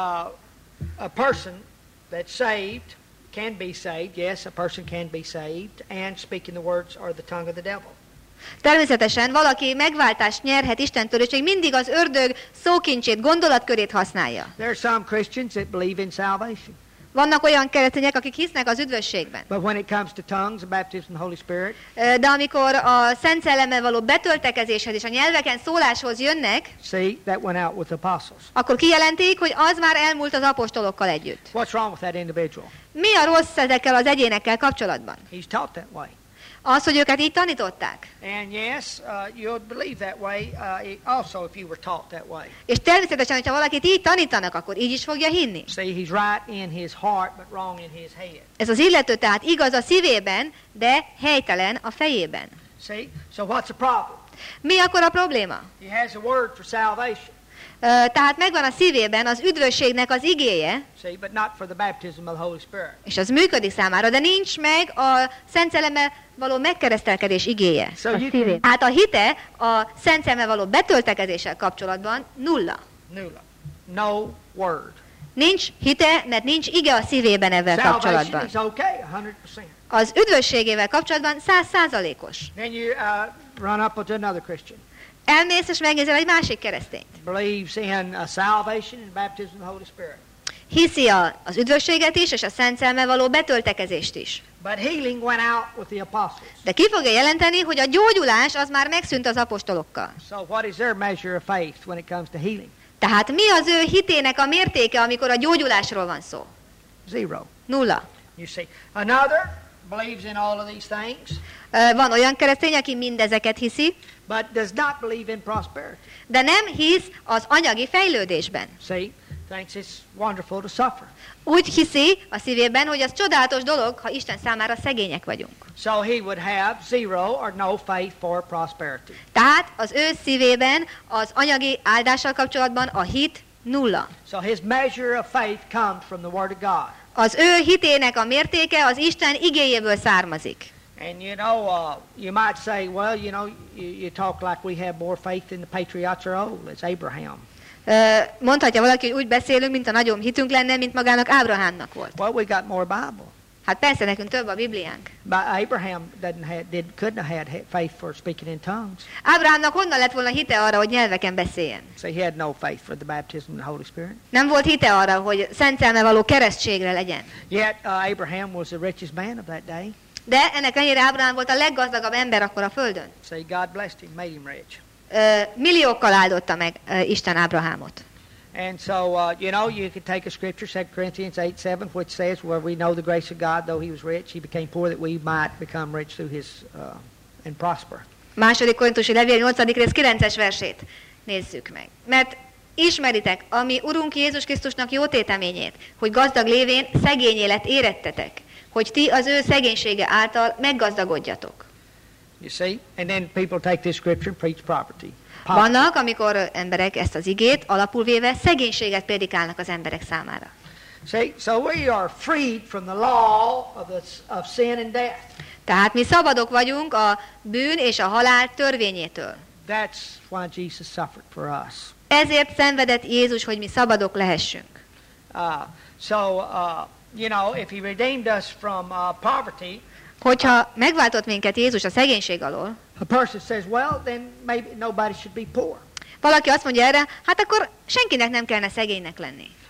Speaker 2: a person that's saved can be saved. Yes, a person can be saved, and speaking the words are the tongue of the devil.
Speaker 1: Természetesen valaki megváltást nyerhet Istentől, és még mindig az ördög szókincsét, gondolatkörét használja.
Speaker 2: There are some Christians that believe in salvation.
Speaker 1: Vannak olyan keresztények, akik hisznek az üdvösségben.
Speaker 2: But when it comes to tongues, the baptism of the Holy Spirit,
Speaker 1: De amikor a Szent Szellemmel való betöltekezéshez és a nyelveken szóláshoz jönnek,
Speaker 2: see, that went out with the apostles.
Speaker 1: akkor kijelentik, hogy az már elmúlt az apostolokkal együtt.
Speaker 2: What's wrong with that individual?
Speaker 1: Mi a rossz ezekkel az egyénekkel kapcsolatban?
Speaker 2: He's taught that way.
Speaker 1: Az, hogy őket így tanították.
Speaker 2: And yes, uh, you'd believe that way uh, i- also if you were taught that way.
Speaker 1: És természetesen, hogyha valakit így tanítanak, akkor így is fogja hinni.
Speaker 2: See, he's right in his heart, but wrong in his head.
Speaker 1: Ez az illető tehát igaz a szívében, de helytelen a fejében.
Speaker 2: See? So what's the problem?
Speaker 1: Mi akkor a probléma?
Speaker 2: He has a word for salvation.
Speaker 1: Ö, Tehát megvan a szívében az üdvösségnek az igéje,
Speaker 2: See, but not for the baptism of the Holy Spirit.
Speaker 1: és az működik számára, de nincs meg a Szent Szellemmel való megkeresztelkedés igéje.
Speaker 2: So
Speaker 1: A
Speaker 2: you
Speaker 1: szívén. Hát a hite a Szent Szellemmel való betöltekezéssel kapcsolatban nulla.
Speaker 2: Nulla. No word.
Speaker 1: Nincs hite, mert nincs ige a szívében ezzel
Speaker 2: Salvation
Speaker 1: kapcsolatban.
Speaker 2: is okay, one hundred percent.
Speaker 1: Az üdvösségével kapcsolatban száz százalékos.
Speaker 2: Then you uh, run up to another Christian.
Speaker 1: Elmész és megnézel egy másik keresztényt.
Speaker 2: Believes in uh, salvation and baptism of the Holy Spirit.
Speaker 1: Hiszi a, az üdvösséget is, és a Szent Szellemmel való betöltekezést is.
Speaker 2: But healing went out with the apostles.
Speaker 1: De ki fogja jelenteni, hogy a gyógyulás az már megszűnt az apostolokkal.
Speaker 2: So what is their measure of faith when it comes to healing?
Speaker 1: Tehát mi az ő hitének a mértéke, amikor a gyógyulásról van szó?
Speaker 2: Zero.
Speaker 1: Nulla.
Speaker 2: You see. Another believes in all of these things,
Speaker 1: Ö, Van olyan keresztény, aki mindezeket hiszi,
Speaker 2: but does not believe in prosperity.
Speaker 1: de nem hisz az anyagi fejlődésben.
Speaker 2: See, thinks it's wonderful to suffer.
Speaker 1: Úgy hiszi a szívében, hogy az csodálatos dolog, ha Isten számára szegények vagyunk.
Speaker 2: So he would have zero or no faith for prosperity.
Speaker 1: Tehát az ő szívében az anyagi áldással kapcsolatban a hit nulla.
Speaker 2: So his measure of faith comes from the Word of God.
Speaker 1: Az ő hitének a mértéke az Isten igéjéből származik.
Speaker 2: And you know, uh, you might say, well, you know, you, you talk like we have more faith than the patriots are old. It's Abraham.
Speaker 1: Ö, Mondhatja valaki, hogy úgy beszélünk, mint a nagyobb hitünk lenne, mint magának Ábrahámnak volt.
Speaker 2: Well, we got more Bible.
Speaker 1: Hát persze, nekünk több a Bibliánk.
Speaker 2: But Abraham didn't have, did, couldn't have had faith for speaking in tongues.
Speaker 1: Ábrahámnak honnan lett volna hite arra, hogy nyelveken beszéljen?
Speaker 2: So he had no faith for the baptism of the Holy Spirit.
Speaker 1: Nem volt hite arra, hogy Szent Szellemmel való keresztségre legyen.
Speaker 2: Yet uh, Abraham was the richest man of that day.
Speaker 1: De ennek ellenére Ábrahám volt a leggazdagabb ember akkor a földön.
Speaker 2: So God blessed him, made him rich.
Speaker 1: Ö, milliókkal áldotta meg ö, Isten Ábrahámot.
Speaker 2: And so, uh, you know, you could take a scripture, Second Corinthians eight seven, which says, where we know the grace of God, though he was rich, he became poor, that we might become rich through his, uh, and prosper.
Speaker 1: Második Korintusi levél nyolcadik rész kilences versét nézzük meg. Mert ismeritek a mi Urunk Jézus Krisztusnak jó téteményét, hogy gazdag lévén szegény élet érettetek, hogy ti az ő szegénysége által meggazdagodjatok.
Speaker 2: You see? And then people take this scripture and preach property.
Speaker 1: Vannak, amikor emberek ezt az igét alapul véve szegénységet prédikálnak az emberek számára.
Speaker 2: See, so we are freed from the law of, the, of sin and death.
Speaker 1: Tehát mi szabadok vagyunk a bűn és a halál törvényétől.
Speaker 2: That's why Jesus suffered for us.
Speaker 1: Ezért szenvedett Jézus, hogy mi szabadok lehessünk.
Speaker 2: Uh, so, uh, you know, if he redeemed us from uh, poverty,
Speaker 1: Hogyha megváltott minket Jézus a szegénység alól,
Speaker 2: a person says, well, then maybe nobody should be poor.
Speaker 1: valaki azt mondja erre, hát akkor senkinek nem kellene szegénynek lenni.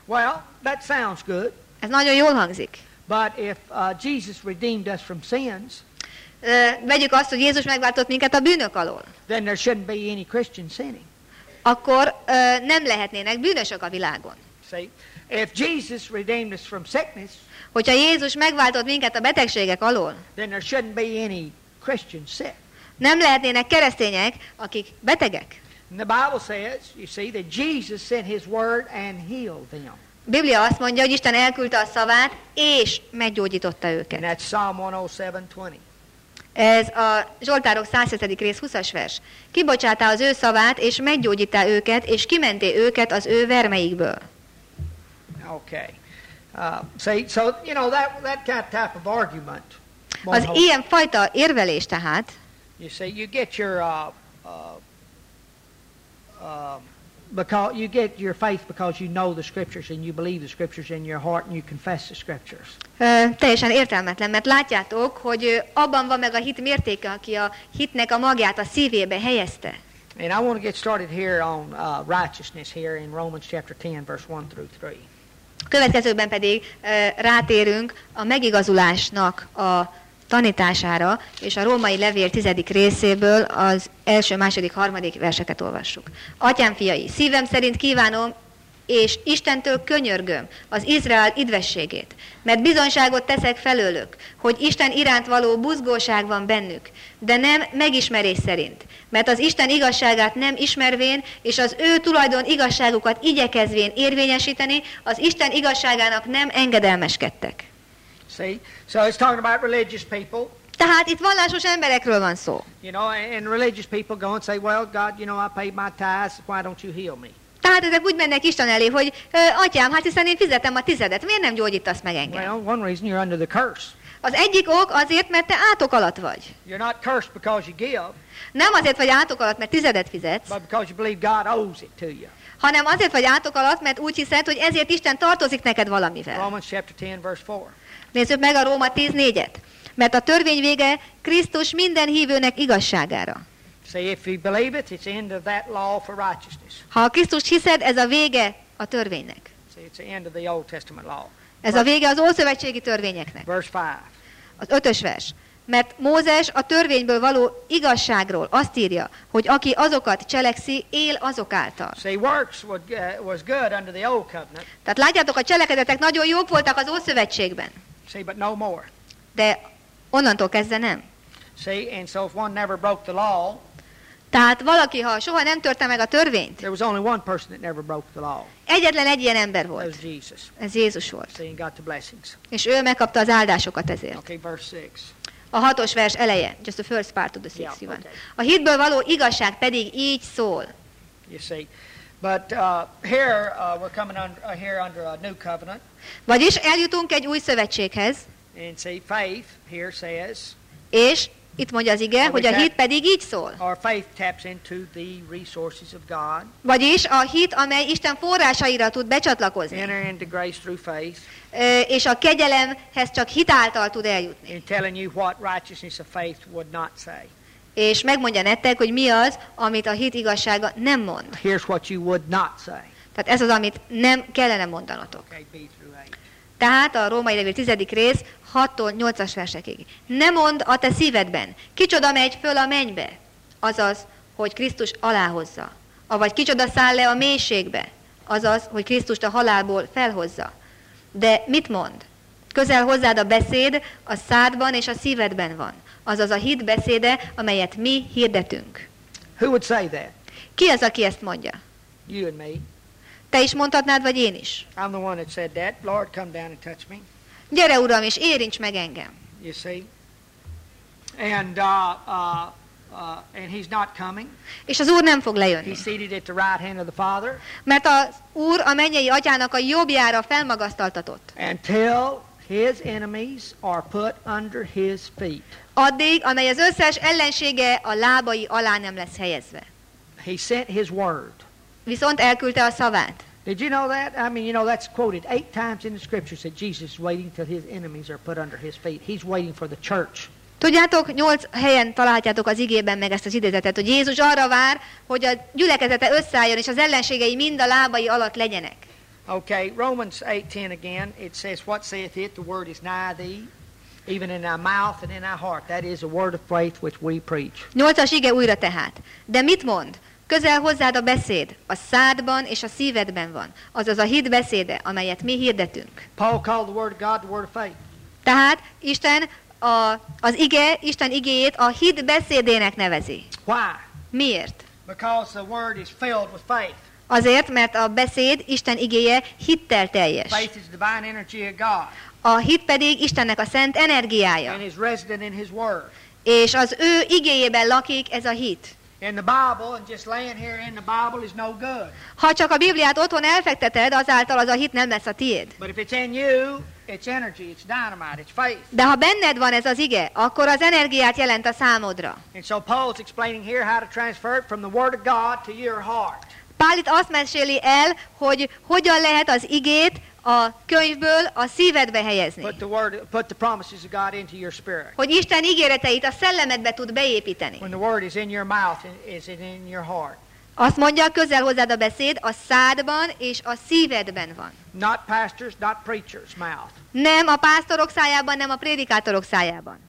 Speaker 2: Well, that sounds good.
Speaker 1: Ez nagyon jól hangzik.
Speaker 2: But if uh, Jesus redeemed us from sins,
Speaker 1: Ö, vegyük azt, hogy Jézus megváltott minket a bűnök alól.
Speaker 2: then there shouldn't be any Christian sinning.
Speaker 1: Akkor ö, nem lehetnének bűnösök a világon.
Speaker 2: See, if Jesus redeemed us from sickness,
Speaker 1: Hogyha Jézus megváltott minket a betegségek alól,
Speaker 2: then there shouldn't be any Christian sick.
Speaker 1: nem lehetnének keresztények, akik betegek.
Speaker 2: And the Bible says, you see, that Jesus sent His word and healed them.
Speaker 1: A Biblia azt mondja, hogy Isten elküldte a szavát, és meggyógyította
Speaker 2: And
Speaker 1: őket.
Speaker 2: that's Psalm one oh seven twenty.
Speaker 1: Ez a Zsoltárok száz hetedik rész huszas vers. Kibocsátá az ő szavát, és meggyógyítá őket, és kimenté őket az ő vermeikből.
Speaker 2: Okay. Uh, see, so, you know, that, that kind of type of argument.
Speaker 1: Az ilyen fajta érvelés tehát,
Speaker 2: You see, you get your, uh, uh, uh, because you get your faith because you know the Scriptures and you believe the Scriptures in your heart and you confess the Scriptures.
Speaker 1: ö, teljesen értelmetlen, mert látjátok, hogy ö, abban van meg a hit mértéke, aki a hitnek a magját a szívébe helyezte.
Speaker 2: And I want to get started here on uh, righteousness here in Romans chapter ten, verse one through three.
Speaker 1: Következőben pedig ö, rátérünk a megigazulásnak a tanítására, és a római levél tizedik részéből az első, második, harmadik verseket olvassuk. Atyám fiai, szívem szerint kívánom, és Istentől könyörgöm az Izrael idvességét, mert bizonyságot teszek felőlük, hogy Isten iránt való buzgóság van bennük, de nem megismerés szerint, mert az Isten igazságát nem ismervén, és az ő tulajdon igazságukat igyekezvén érvényesíteni, az Isten igazságának nem engedelmeskedtek.
Speaker 2: See? So it's talking about religious people.
Speaker 1: Tehát itt vallásos emberekről van szó.
Speaker 2: You know, and religious people go and say, well, God, you know, I paid my tithes, why don't you heal me?
Speaker 1: Tehát ezek úgy mennek Isten elé, hogy atyám, hát hiszen én fizetem a tizedet, miért nem gyógyítasz meg engem?
Speaker 2: Well, one reason you're under the curse.
Speaker 1: Az egyik ok azért, mert te átok alatt vagy.
Speaker 2: You're not cursed because you give,
Speaker 1: Nem azért vagy átok alatt, mert tizedet fizetsz,
Speaker 2: but because you believe God owes it to you.
Speaker 1: hanem azért vagy átok alatt, mert úgy hiszed, hogy ezért Isten tartozik neked valamivel.
Speaker 2: Romans chapter ten, verse four.
Speaker 1: Nézzük meg a Róma tíz négyet. Mert a törvény vége Krisztus minden hívőnek igazságára.
Speaker 2: See, if you believe it, it's the end of that law for righteousness.
Speaker 1: Ha a Krisztust hiszed, ez a vége a törvénynek.
Speaker 2: See, it's the end of the Old Testament law.
Speaker 1: Ez a vége az ószövetségi törvényeknek.
Speaker 2: Verse five.
Speaker 1: Az ötös vers. Mert Mózes a törvényből való igazságról azt írja, hogy aki azokat cselekszi, él azok által.
Speaker 2: See, works would, uh, was good under the Old Covenant.
Speaker 1: Tehát látjátok, a cselekedetek nagyon jók voltak az Ószövetségben,
Speaker 2: See, but no more.
Speaker 1: de onnantól kezdve nem.
Speaker 2: See, and so if one never broke the law,
Speaker 1: Tehát valaki, ha soha nem törte meg a törvényt,
Speaker 2: there was only one person that never broke the law.
Speaker 1: egyetlen egy ilyen ember
Speaker 2: That
Speaker 1: volt.
Speaker 2: was Jesus.
Speaker 1: Ez Jézus volt.
Speaker 2: See, and got the blessings.
Speaker 1: És ő megkapta az áldásokat ezért.
Speaker 2: Okay, verse six.
Speaker 1: A hatos vers eleje, just the first part of the six,
Speaker 2: Yeah,
Speaker 1: you want.
Speaker 2: okay.
Speaker 1: A hitből való igazság pedig így szól.
Speaker 2: You see, but uh, here uh, we're coming under, uh, here under a new covenant,
Speaker 1: Vagyis eljutunk egy új szövetséghez,
Speaker 2: and see, faith here says,
Speaker 1: és itt mondja az ige, hogy a hit pedig így szól.
Speaker 2: our faith taps into the resources of God.
Speaker 1: Vagyis a hit, amely Isten forrásaira tud becsatlakozni,
Speaker 2: Enter into grace through faith,
Speaker 1: ö, és a kegyelemhez csak hit által tud eljutni.
Speaker 2: and telling you what righteousness of faith would not say.
Speaker 1: És megmondja nektek, hogy mi az, amit a hit igazsága nem mond.
Speaker 2: Here's what you would not say.
Speaker 1: Tehát ez az, amit nem kellene mondanotok.
Speaker 2: Okay, B through eight.
Speaker 1: Tehát a római levél tizedik rész hattól nyolcas versekig. Ne mondd a te szívedben, kicsoda megy föl a mennybe, azaz, hogy Krisztus aláhozza. Avagy kicsoda száll le a mélységbe, azaz, hogy Krisztust a halálból felhozza. De mit mond? Közel hozzád a beszéd, a szádban és a szívedben van. Azaz a hit beszéde, amelyet mi hirdetünk.
Speaker 2: Who would say that?
Speaker 1: Ki az, aki ezt mondja?
Speaker 2: You and me.
Speaker 1: Te is mondhatnád, vagy én is?
Speaker 2: I'm the one that said that. Lord, come down and touch me.
Speaker 1: Gyere, Uram, és érints meg engem.
Speaker 2: You see? And uh, uh, uh, and he's not coming.
Speaker 1: És az Úr nem fog lejönni.
Speaker 2: He's seated at the right hand of the Father
Speaker 1: Mert az Úr a mennyei atyának a jobbjára felmagasztaltatott.
Speaker 2: until his enemies are put under his feet.
Speaker 1: Addig, amely az összes ellensége a lábai alá nem lesz helyezve.
Speaker 2: He sent his word.
Speaker 1: Viszont elküldte a szavát.
Speaker 2: Did you know that? I mean, you know, that's quoted eight times in the scriptures that Jesus is waiting till his enemies are put under his feet. He's waiting for the church.
Speaker 1: Tudjátok, nyolc helyen találjátok az igében meg ezt az idézetet, hogy Jézus arra vár, hogy a gyülekezete összeálljon, és az ellenségei mind a lábai alatt legyenek.
Speaker 2: Okay, Romans eight ten again, it says, what saith it? The word is nigh thee, even in our mouth and in our heart. That is a word of faith which we preach.
Speaker 1: Nyolcas ige újra tehát. De mit mond? Közel hozzád a beszéd, a szádban és a szívedben van. Azaz a hit beszéde, amelyet mi hirdetünk.
Speaker 2: Paul called the word of God the word of faith.
Speaker 1: Tehát Isten a, az ige, Isten igéjét a hit beszédének nevezi.
Speaker 2: Why?
Speaker 1: Miért?
Speaker 2: Because the word is filled with faith.
Speaker 1: Azért, mert a beszéd, Isten igéje hittel teljes.
Speaker 2: Faith is the divine energy of God.
Speaker 1: A hit pedig Istennek a szent energiája.
Speaker 2: And is resident in his word.
Speaker 1: És az ő igéjében lakik ez a hit.
Speaker 2: In the Bible, and just laying here in the Bible is no good.
Speaker 1: Ha csak a Bibliát otthon elfekteted, azáltal az a hit nem lesz a tiéd.
Speaker 2: But if it's in you, it's energy, it's dynamite, it's faith.
Speaker 1: De ha benned van ez az ige, akkor az energiát jelent a számodra.
Speaker 2: And so Paul's explaining here how to transfer it from the word of God to your heart.
Speaker 1: Pál itt azt meséli el, hogy hogyan lehet az igét a könyvből a szívedbe helyezni.
Speaker 2: Put the word, put the promises of God into your spirit.
Speaker 1: Hogy Isten ígéreteit a szellemedbe tud beépíteni.
Speaker 2: When the word is in your mouth, is it in your heart?
Speaker 1: Azt mondja, közel hozzád a beszéd, a szádban és a szívedben van.
Speaker 2: Not pastors, not preachers' mouth.
Speaker 1: Nem a pásztorok szájában, nem a prédikátorok szájában.